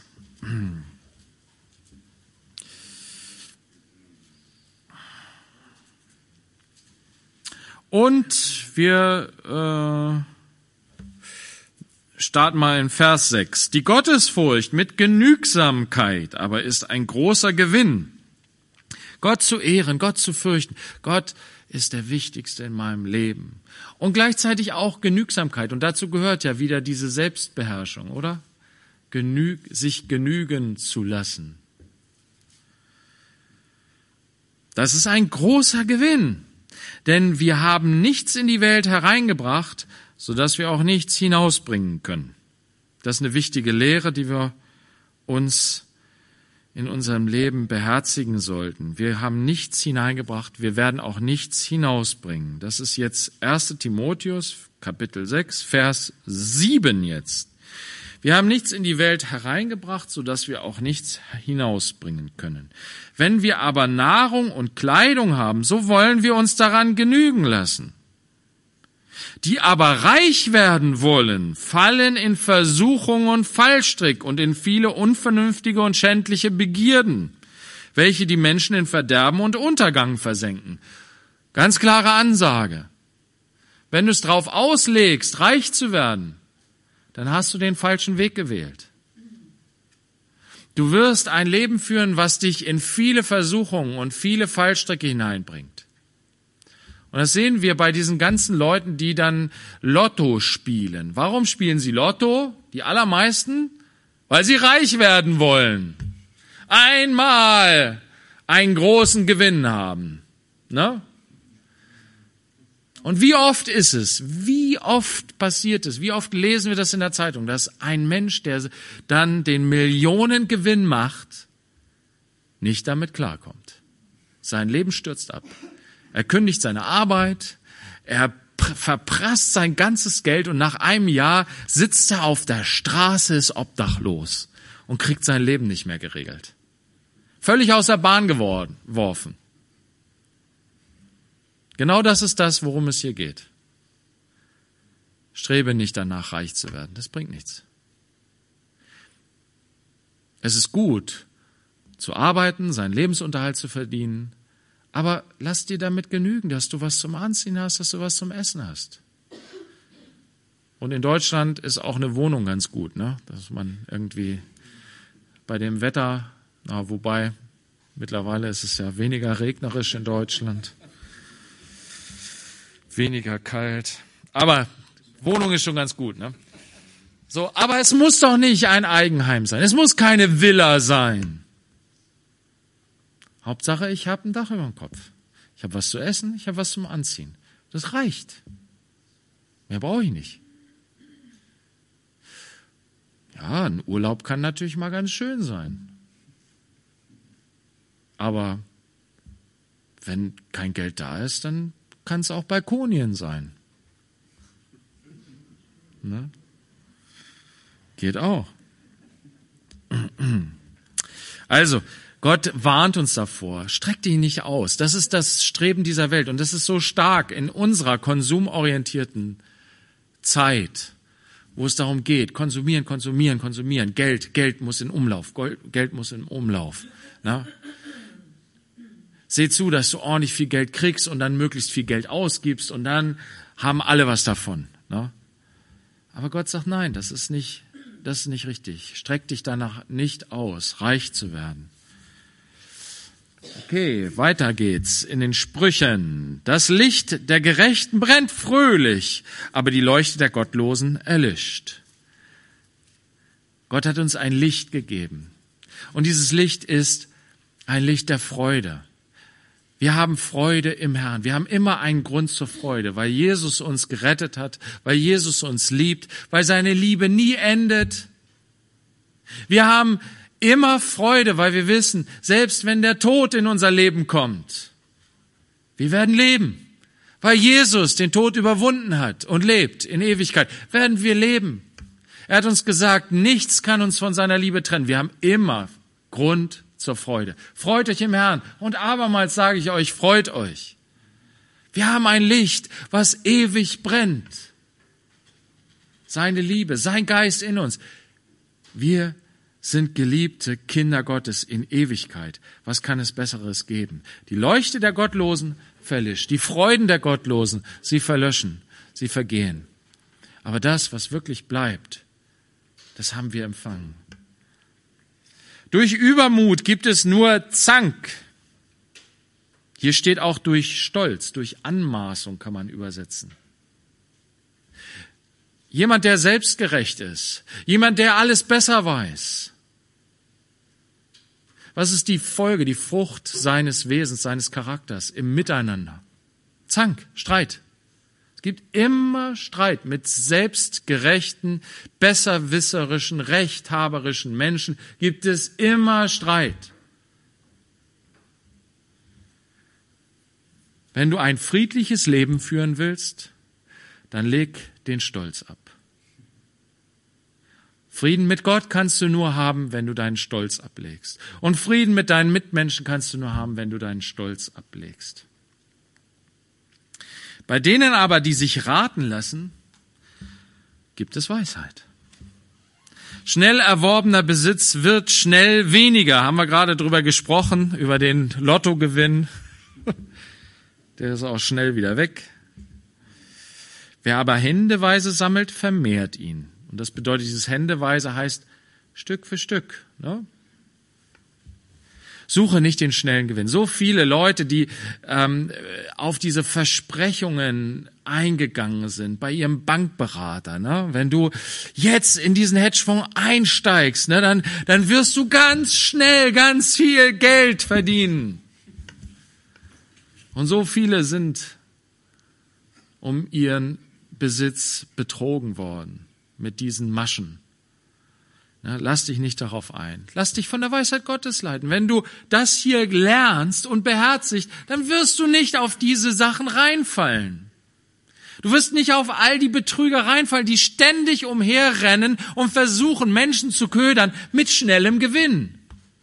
Und wir äh, starten mal in Vers sechs. Die Gottesfurcht mit Genügsamkeit aber ist ein großer Gewinn. Gott zu ehren, Gott zu fürchten. Gott ist der Wichtigste in meinem Leben. Und gleichzeitig auch Genügsamkeit. Und dazu gehört ja wieder diese Selbstbeherrschung, oder? Genü- sich genügen zu lassen. Das ist ein großer Gewinn. Denn wir haben nichts in die Welt hereingebracht, sodass wir auch nichts hinausbringen können. Das ist eine wichtige Lehre, die wir uns in unserem Leben beherzigen sollten. Wir haben nichts hineingebracht, wir werden auch nichts hinausbringen. Das ist jetzt erster Timotheus, Kapitel sechs, Vers sieben jetzt. Wir haben nichts in die Welt hereingebracht, sodass wir auch nichts hinausbringen können. Wenn wir aber Nahrung und Kleidung haben, so wollen wir uns daran genügen lassen. Die aber reich werden wollen, fallen in Versuchung und Fallstrick und in viele unvernünftige und schändliche Begierden, welche die Menschen in Verderben und Untergang versenken. Ganz klare Ansage. Wenn du es drauf auslegst, reich zu werden, dann hast du den falschen Weg gewählt. Du wirst ein Leben führen, was dich in viele Versuchungen und viele Fallstricke hineinbringt. Und das sehen wir bei diesen ganzen Leuten, die dann Lotto spielen. Warum spielen sie Lotto? Die allermeisten? Weil sie reich werden wollen. Einmal einen großen Gewinn haben. Ne? Und wie oft ist es, wie oft passiert es, wie oft lesen wir das in der Zeitung, dass ein Mensch, der dann den Millionengewinn macht, nicht damit klarkommt. Sein Leben stürzt ab. Er kündigt seine Arbeit, er verprasst sein ganzes Geld und nach einem Jahr sitzt er auf der Straße, ist obdachlos und kriegt sein Leben nicht mehr geregelt. Völlig aus der Bahn geworfen. Genau das ist das, worum es hier geht. Strebe nicht danach, reich zu werden. Das bringt nichts. Es ist gut, zu arbeiten, seinen Lebensunterhalt zu verdienen, aber lass dir damit genügen, dass du was zum Anziehen hast, dass du was zum Essen hast. Und in Deutschland ist auch eine Wohnung ganz gut, ne? Dass man irgendwie bei dem Wetter, na, wobei mittlerweile ist es ja weniger regnerisch in Deutschland, weniger kalt, aber Wohnung ist schon ganz gut, ne? So, aber es muss doch nicht ein Eigenheim sein, es muss keine Villa sein. Hauptsache, ich habe ein Dach über dem Kopf. Ich habe was zu essen, ich habe was zum Anziehen. Das reicht. Mehr brauche ich nicht. Ja, ein Urlaub kann natürlich mal ganz schön sein. Aber wenn kein Geld da ist, dann kann es auch Balkonien sein. Ne? Geht auch. Also, Gott warnt uns davor. Streck dich nicht aus. Das ist das Streben dieser Welt. Und das ist so stark in unserer konsumorientierten Zeit, wo es darum geht, konsumieren, konsumieren, konsumieren. Geld, Geld muss in Umlauf. Geld muss in Umlauf. Na? Seh zu, dass du ordentlich viel Geld kriegst und dann möglichst viel Geld ausgibst und dann haben alle was davon. Ne? Aber Gott sagt, nein, das ist nicht, das ist nicht richtig. Streck dich danach nicht aus, reich zu werden. Okay, weiter geht's in den Sprüchen. Das Licht der Gerechten brennt fröhlich, aber die Leuchte der Gottlosen erlischt. Gott hat uns ein Licht gegeben. Und dieses Licht ist ein Licht der Freude. Wir haben Freude im Herrn. Wir haben immer einen Grund zur Freude, weil Jesus uns gerettet hat, weil Jesus uns liebt, weil seine Liebe nie endet. Wir haben immer Freude, weil wir wissen, selbst wenn der Tod in unser Leben kommt, wir werden leben. Weil Jesus den Tod überwunden hat und lebt in Ewigkeit, werden wir leben. Er hat uns gesagt, nichts kann uns von seiner Liebe trennen. Wir haben immer Grund zur Freude. Freut euch im Herrn. Und abermals sage ich euch, freut euch. Wir haben ein Licht, was ewig brennt. Seine Liebe, sein Geist in uns. Wir sind geliebte Kinder Gottes in Ewigkeit. Was kann es Besseres geben? Die Leuchte der Gottlosen verlischt. Die Freuden der Gottlosen, sie verlöschen, sie vergehen. Aber das, was wirklich bleibt, das haben wir empfangen. Durch Übermut gibt es nur Zank. Hier steht auch durch Stolz, durch Anmaßung kann man übersetzen. Jemand, der selbstgerecht ist, jemand, der alles besser weiß. Was ist die Folge, die Frucht seines Wesens, seines Charakters im Miteinander? Zank, Streit. Es gibt immer Streit mit selbstgerechten, besserwisserischen, rechthaberischen Menschen. Gibt es immer Streit. Wenn du ein friedliches Leben führen willst, dann leg den Stolz ab. Frieden mit Gott kannst du nur haben, wenn du deinen Stolz ablegst. Und Frieden mit deinen Mitmenschen kannst du nur haben, wenn du deinen Stolz ablegst. Bei denen aber, die sich raten lassen, gibt es Weisheit. Schnell erworbener Besitz wird schnell weniger. Haben wir gerade drüber gesprochen, über den Lottogewinn. Der ist auch schnell wieder weg. Wer aber händeweise sammelt, vermehrt ihn. Und das bedeutet, dieses händeweise heißt Stück für Stück. Ne? Suche nicht den schnellen Gewinn. So viele Leute, die ähm, auf diese Versprechungen eingegangen sind bei ihrem Bankberater. Ne? Wenn du jetzt in diesen Hedgefonds einsteigst, ne, dann, dann wirst du ganz schnell ganz viel Geld verdienen. Und so viele sind um ihren Besitz betrogen worden mit diesen Maschen. Ja, lass dich nicht darauf ein. Lass dich von der Weisheit Gottes leiten. Wenn du das hier lernst und beherzigst, dann wirst du nicht auf diese Sachen reinfallen. Du wirst nicht auf all die Betrüger reinfallen, die ständig umherrennen und versuchen, Menschen zu ködern mit schnellem Gewinn.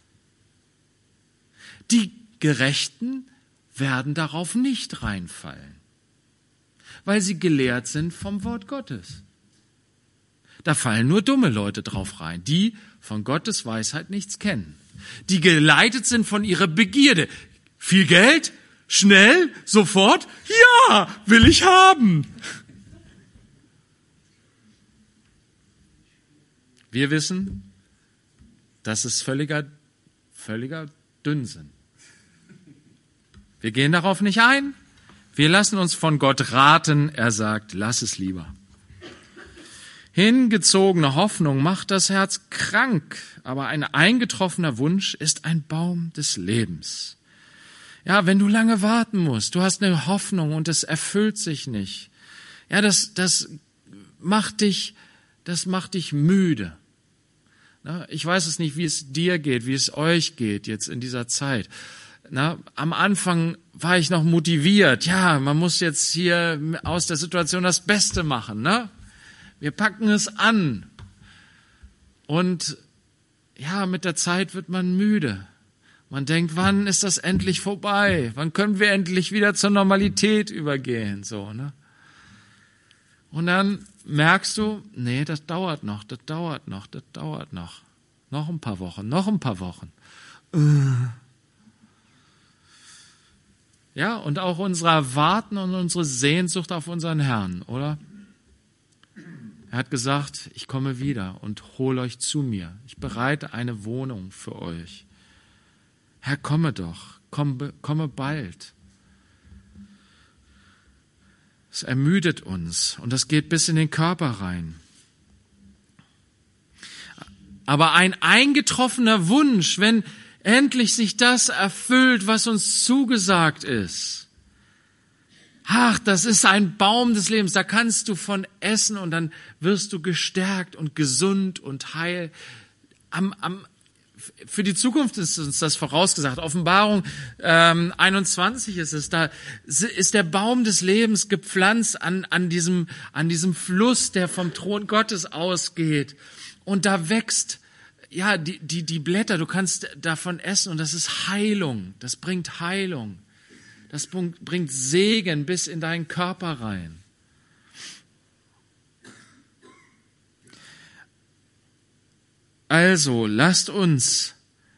Die Gerechten werden darauf nicht reinfallen, weil sie gelehrt sind vom Wort Gottes. Da fallen nur dumme Leute drauf rein, die von Gottes Weisheit nichts kennen, die geleitet sind von ihrer Begierde. Viel Geld? Schnell? Sofort? Ja, will ich haben. Wir wissen, das ist völliger, völliger Dünnsinn. Wir gehen darauf nicht ein. Wir lassen uns von Gott raten. Er sagt, lass es lieber. Hingezogene Hoffnung macht das Herz krank, aber ein eingetroffener Wunsch ist ein Baum des Lebens. Ja, wenn du lange warten musst, du hast eine Hoffnung und es erfüllt sich nicht. Ja, das, das macht dich, das macht dich müde. Na, ich weiß es nicht, wie es dir geht, wie es euch geht jetzt in dieser Zeit. Na, am Anfang war ich noch motiviert. Ja, man muss jetzt hier aus der Situation das Beste machen, ne? Wir packen es an. Und ja, mit der Zeit wird man müde. Man denkt, wann ist das endlich vorbei? Wann können wir endlich wieder zur Normalität übergehen? So, ne? Und dann merkst du, nee, das dauert noch, das dauert noch, das dauert noch. Noch ein paar Wochen, noch ein paar Wochen. Ja, und auch unser Erwarten und unsere Sehnsucht auf unseren Herrn, oder? Er hat gesagt, ich komme wieder und hole euch zu mir. Ich bereite eine Wohnung für euch. Herr, komme doch, komme, komme bald. Es ermüdet uns und das geht bis in den Körper rein. Aber ein eingetroffener Wunsch, wenn endlich sich das erfüllt, was uns zugesagt ist. Ach, das ist ein Baum des Lebens, da kannst du von essen und dann wirst du gestärkt und gesund und heil. Am, am, für die Zukunft ist uns das vorausgesagt. Offenbarung ähm, einundzwanzig ist es, da ist der Baum des Lebens gepflanzt an, an, diesem, an diesem Fluss, der vom Thron Gottes ausgeht. Und da wächst, ja, die, die, die Blätter, du kannst davon essen und das ist Heilung, das bringt Heilung. Das bringt Segen bis in deinen Körper rein. Also, lasst uns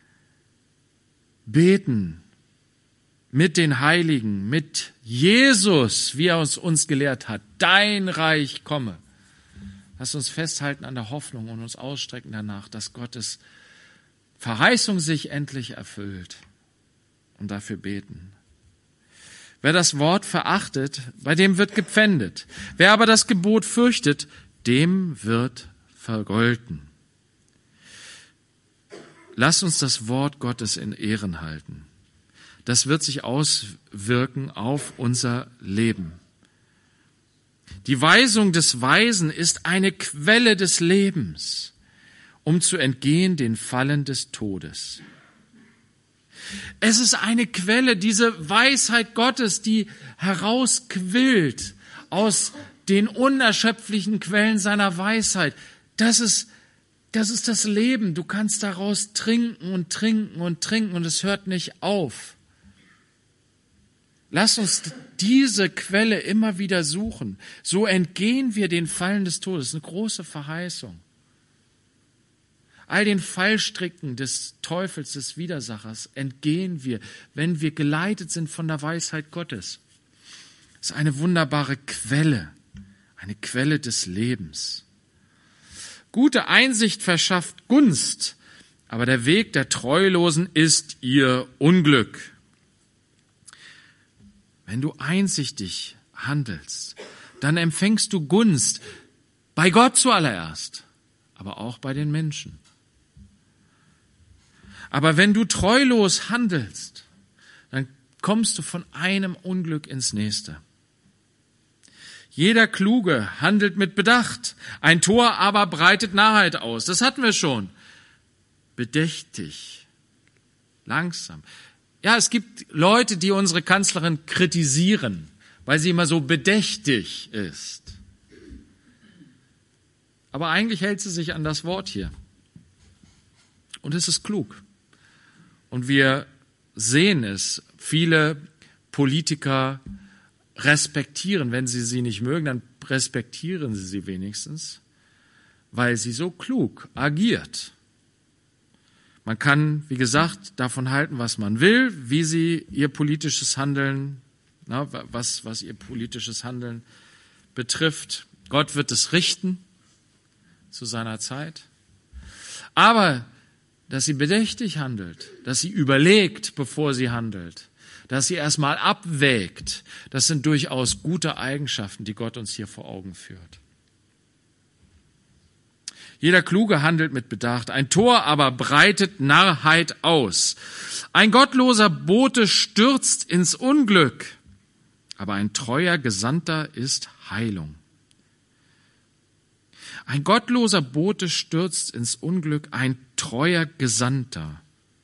beten mit den Heiligen, mit Jesus, wie er uns, uns gelehrt hat. Dein Reich komme. Lasst uns festhalten an der Hoffnung und uns ausstrecken danach, dass Gottes Verheißung sich endlich erfüllt. Und dafür beten. Wer das Wort verachtet, bei dem wird gepfändet. Wer aber das Gebot fürchtet, dem wird vergolten. Lasst uns das Wort Gottes in Ehren halten. Das wird sich auswirken auf unser Leben. Die Weisung des Weisen ist eine Quelle des Lebens, um zu entgehen den Fallen des Todes. Es ist eine Quelle, diese Weisheit Gottes, die herausquillt aus den unerschöpflichen Quellen seiner Weisheit. Das ist, das ist das Leben. Du kannst daraus trinken und trinken und trinken und es hört nicht auf. Lass uns diese Quelle immer wieder suchen. So entgehen wir den Fallen des Todes. Eine große Verheißung. All den Fallstricken des Teufels, des Widersachers entgehen wir, wenn wir geleitet sind von der Weisheit Gottes. Es ist eine wunderbare Quelle, eine Quelle des Lebens. Gute Einsicht verschafft Gunst, aber der Weg der Treulosen ist ihr Unglück. Wenn du einsichtig handelst, dann empfängst du Gunst bei Gott zuallererst, aber auch bei den Menschen. Aber wenn du treulos handelst, dann kommst du von einem Unglück ins nächste. Jeder Kluge handelt mit Bedacht, ein Tor aber breitet Narrheit aus. Das hatten wir schon. Bedächtig, langsam. Ja, es gibt Leute, die unsere Kanzlerin kritisieren, weil sie immer so bedächtig ist. Aber eigentlich hält sie sich an das Wort hier. Und es ist klug. Und wir sehen es, viele Politiker respektieren, wenn sie sie nicht mögen, dann respektieren sie sie wenigstens, weil sie so klug agiert. Man kann, wie gesagt, davon halten, was man will, wie sie ihr politisches Handeln, na, was, was ihr politisches Handeln betrifft. Gott wird es richten zu seiner Zeit. Aber dass sie bedächtig handelt, dass sie überlegt, bevor sie handelt, dass sie erstmal abwägt, das sind durchaus gute Eigenschaften, die Gott uns hier vor Augen führt. Jeder Kluge handelt mit Bedacht, ein Tor aber breitet Narrheit aus. Ein gottloser Bote stürzt ins Unglück, aber ein treuer Gesandter ist Heilung. Ein gottloser Bote stürzt ins Unglück, ein treuer Gesandter.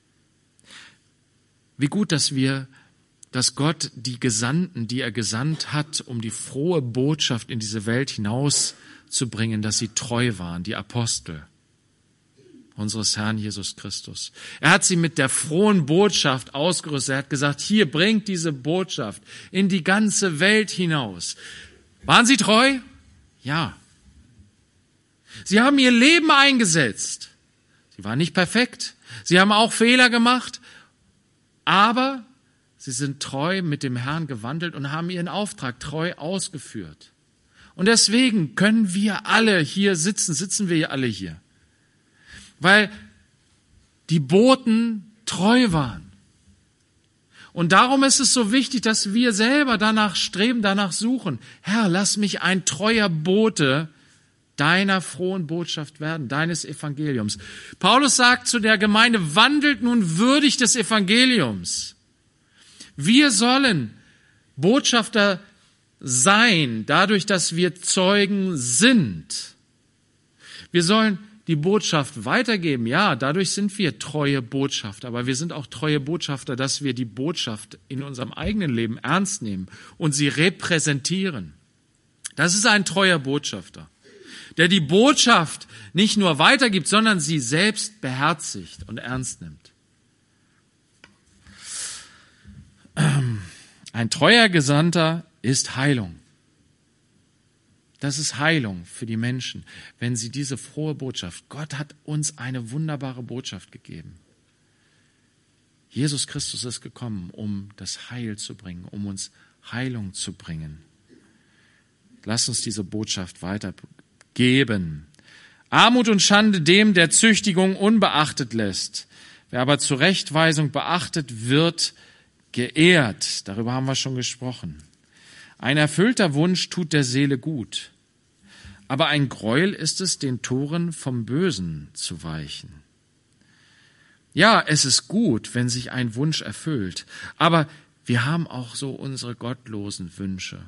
Wie gut, dass wir, dass Gott die Gesandten, die er gesandt hat, um die frohe Botschaft in diese Welt hinauszubringen, dass sie treu waren, die Apostel unseres Herrn Jesus Christus. Er hat sie mit der frohen Botschaft ausgerüstet. Er hat gesagt, hier, bringt diese Botschaft in die ganze Welt hinaus. Waren sie treu? Ja. Sie haben ihr Leben eingesetzt. Sie waren nicht perfekt. Sie haben auch Fehler gemacht. Aber Sie sind treu mit dem Herrn gewandelt und haben ihren Auftrag treu ausgeführt. Und deswegen können wir alle hier sitzen, sitzen wir alle hier. Weil die Boten treu waren. Und darum ist es so wichtig, dass wir selber danach streben, danach suchen. Herr, lass mich ein treuer Bote deiner frohen Botschaft werden, deines Evangeliums. Paulus sagt zu der Gemeinde, wandelt nun würdig des Evangeliums. Wir sollen Botschafter sein, dadurch, dass wir Zeugen sind. Wir sollen die Botschaft weitergeben. Ja, dadurch sind wir treue Botschafter, aber wir sind auch treue Botschafter, dass wir die Botschaft in unserem eigenen Leben ernst nehmen und sie repräsentieren. Das ist ein treuer Botschafter, der die Botschaft nicht nur weitergibt, sondern sie selbst beherzigt und ernst nimmt. Ein treuer Gesandter ist Heilung. Das ist Heilung für die Menschen, wenn sie diese frohe Botschaft, Gott hat uns eine wunderbare Botschaft gegeben. Jesus Christus ist gekommen, um das Heil zu bringen, um uns Heilung zu bringen. Lass uns diese Botschaft weitergeben. Armut und Schande dem, der Züchtigung unbeachtet lässt. Wer aber Zurechtweisung beachtet, wird geehrt. Darüber haben wir schon gesprochen. Ein erfüllter Wunsch tut der Seele gut, aber ein Gräuel ist es, den Toren vom Bösen zu weichen. Ja, es ist gut, wenn sich ein Wunsch erfüllt, aber wir haben auch so unsere gottlosen Wünsche.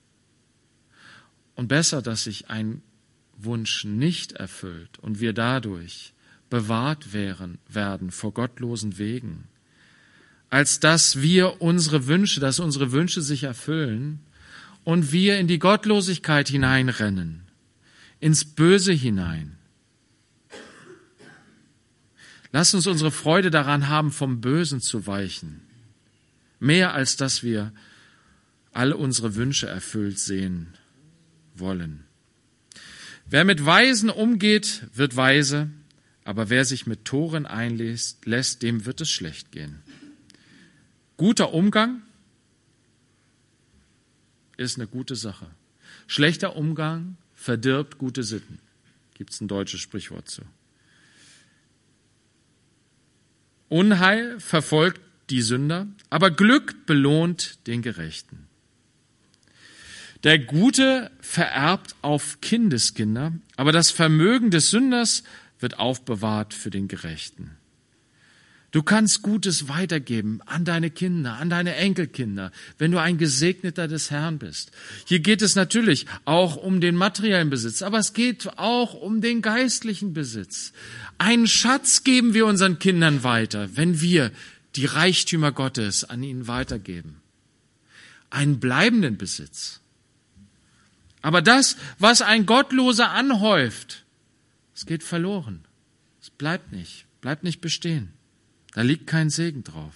Und besser, dass sich ein Wunsch nicht erfüllt und wir dadurch bewahrt wären, werden vor gottlosen Wegen, als dass wir unsere Wünsche, dass unsere Wünsche sich erfüllen und wir in die Gottlosigkeit hineinrennen, ins Böse hinein. Lass uns unsere Freude daran haben, vom Bösen zu weichen, mehr als dass wir alle unsere Wünsche erfüllt sehen wollen. Wer mit Weisen umgeht, wird weise, aber wer sich mit Toren einlässt, lässt, dem wird es schlecht gehen. Guter Umgang ist eine gute Sache. Schlechter Umgang verdirbt gute Sitten. Gibt es ein deutsches Sprichwort zu. Unheil verfolgt die Sünder, aber Glück belohnt den Gerechten. Der Gute vererbt auf Kindeskinder, aber das Vermögen des Sünders wird aufbewahrt für den Gerechten. Du kannst Gutes weitergeben an deine Kinder, an deine Enkelkinder, wenn du ein Gesegneter des Herrn bist. Hier geht es natürlich auch um den materiellen Besitz, aber es geht auch um den geistlichen Besitz. Einen Schatz geben wir unseren Kindern weiter, wenn wir die Reichtümer Gottes an ihnen weitergeben. Einen bleibenden Besitz. Aber das, was ein Gottloser anhäuft, es geht verloren. Es bleibt nicht, bleibt nicht bestehen. Da liegt kein Segen drauf.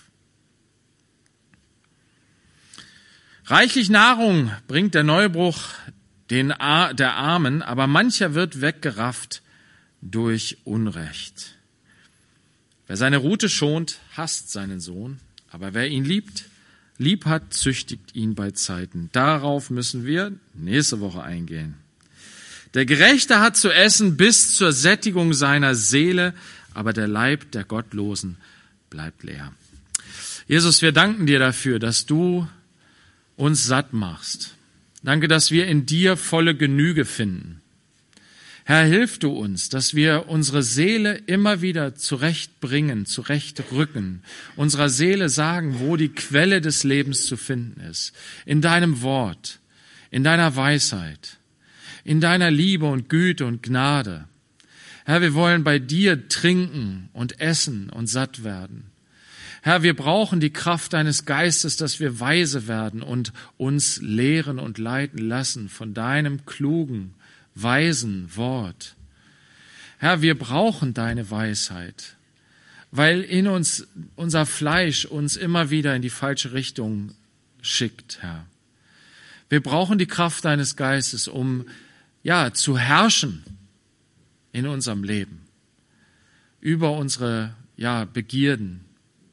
Reichlich Nahrung bringt der Neubruch den Ar- der Armen, aber mancher wird weggerafft durch Unrecht. Wer seine Rute schont, hasst seinen Sohn, aber wer ihn liebt, lieb hat, züchtigt ihn bei Zeiten. Darauf müssen wir nächste Woche eingehen. Der Gerechte hat zu essen bis zur Sättigung seiner Seele, aber der Leib der Gottlosen bleibt leer. Jesus, wir danken dir dafür, dass du uns satt machst. Danke, dass wir in dir volle Genüge finden. Herr, hilf du uns, dass wir unsere Seele immer wieder zurechtbringen, zurechtrücken, unserer Seele sagen, wo die Quelle des Lebens zu finden ist. In deinem Wort, in deiner Weisheit, in deiner Liebe und Güte und Gnade. Herr, wir wollen bei dir trinken und essen und satt werden. Herr, wir brauchen die Kraft deines Geistes, dass wir weise werden und uns lehren und leiten lassen von deinem klugen, weisen Wort. Herr, wir brauchen deine Weisheit, weil in uns unser Fleisch uns immer wieder in die falsche Richtung schickt, Herr. Wir brauchen die Kraft deines Geistes, um ja zu herrschen in unserem Leben über unsere ja Begierden.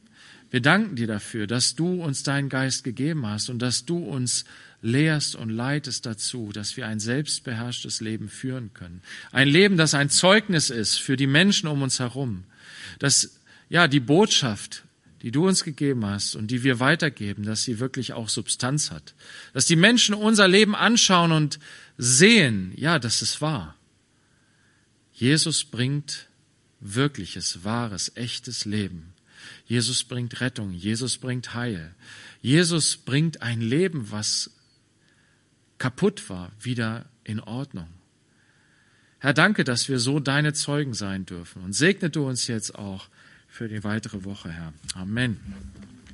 Wir danken dir dafür, dass du uns deinen Geist gegeben hast und dass du uns lehrst und leitest dazu, dass wir ein selbstbeherrschtes Leben führen können. Ein Leben, das ein Zeugnis ist für die Menschen um uns herum. Dass, ja, die Botschaft, die du uns gegeben hast und die wir weitergeben, dass sie wirklich auch Substanz hat. Dass die Menschen unser Leben anschauen und sehen, ja, das ist wahr. Jesus bringt wirkliches, wahres, echtes Leben. Jesus bringt Rettung, Jesus bringt Heil. Jesus bringt ein Leben, was kaputt war, wieder in Ordnung. Herr, danke, dass wir so deine Zeugen sein dürfen. Und segne du uns jetzt auch für die weitere Woche, Herr. Amen.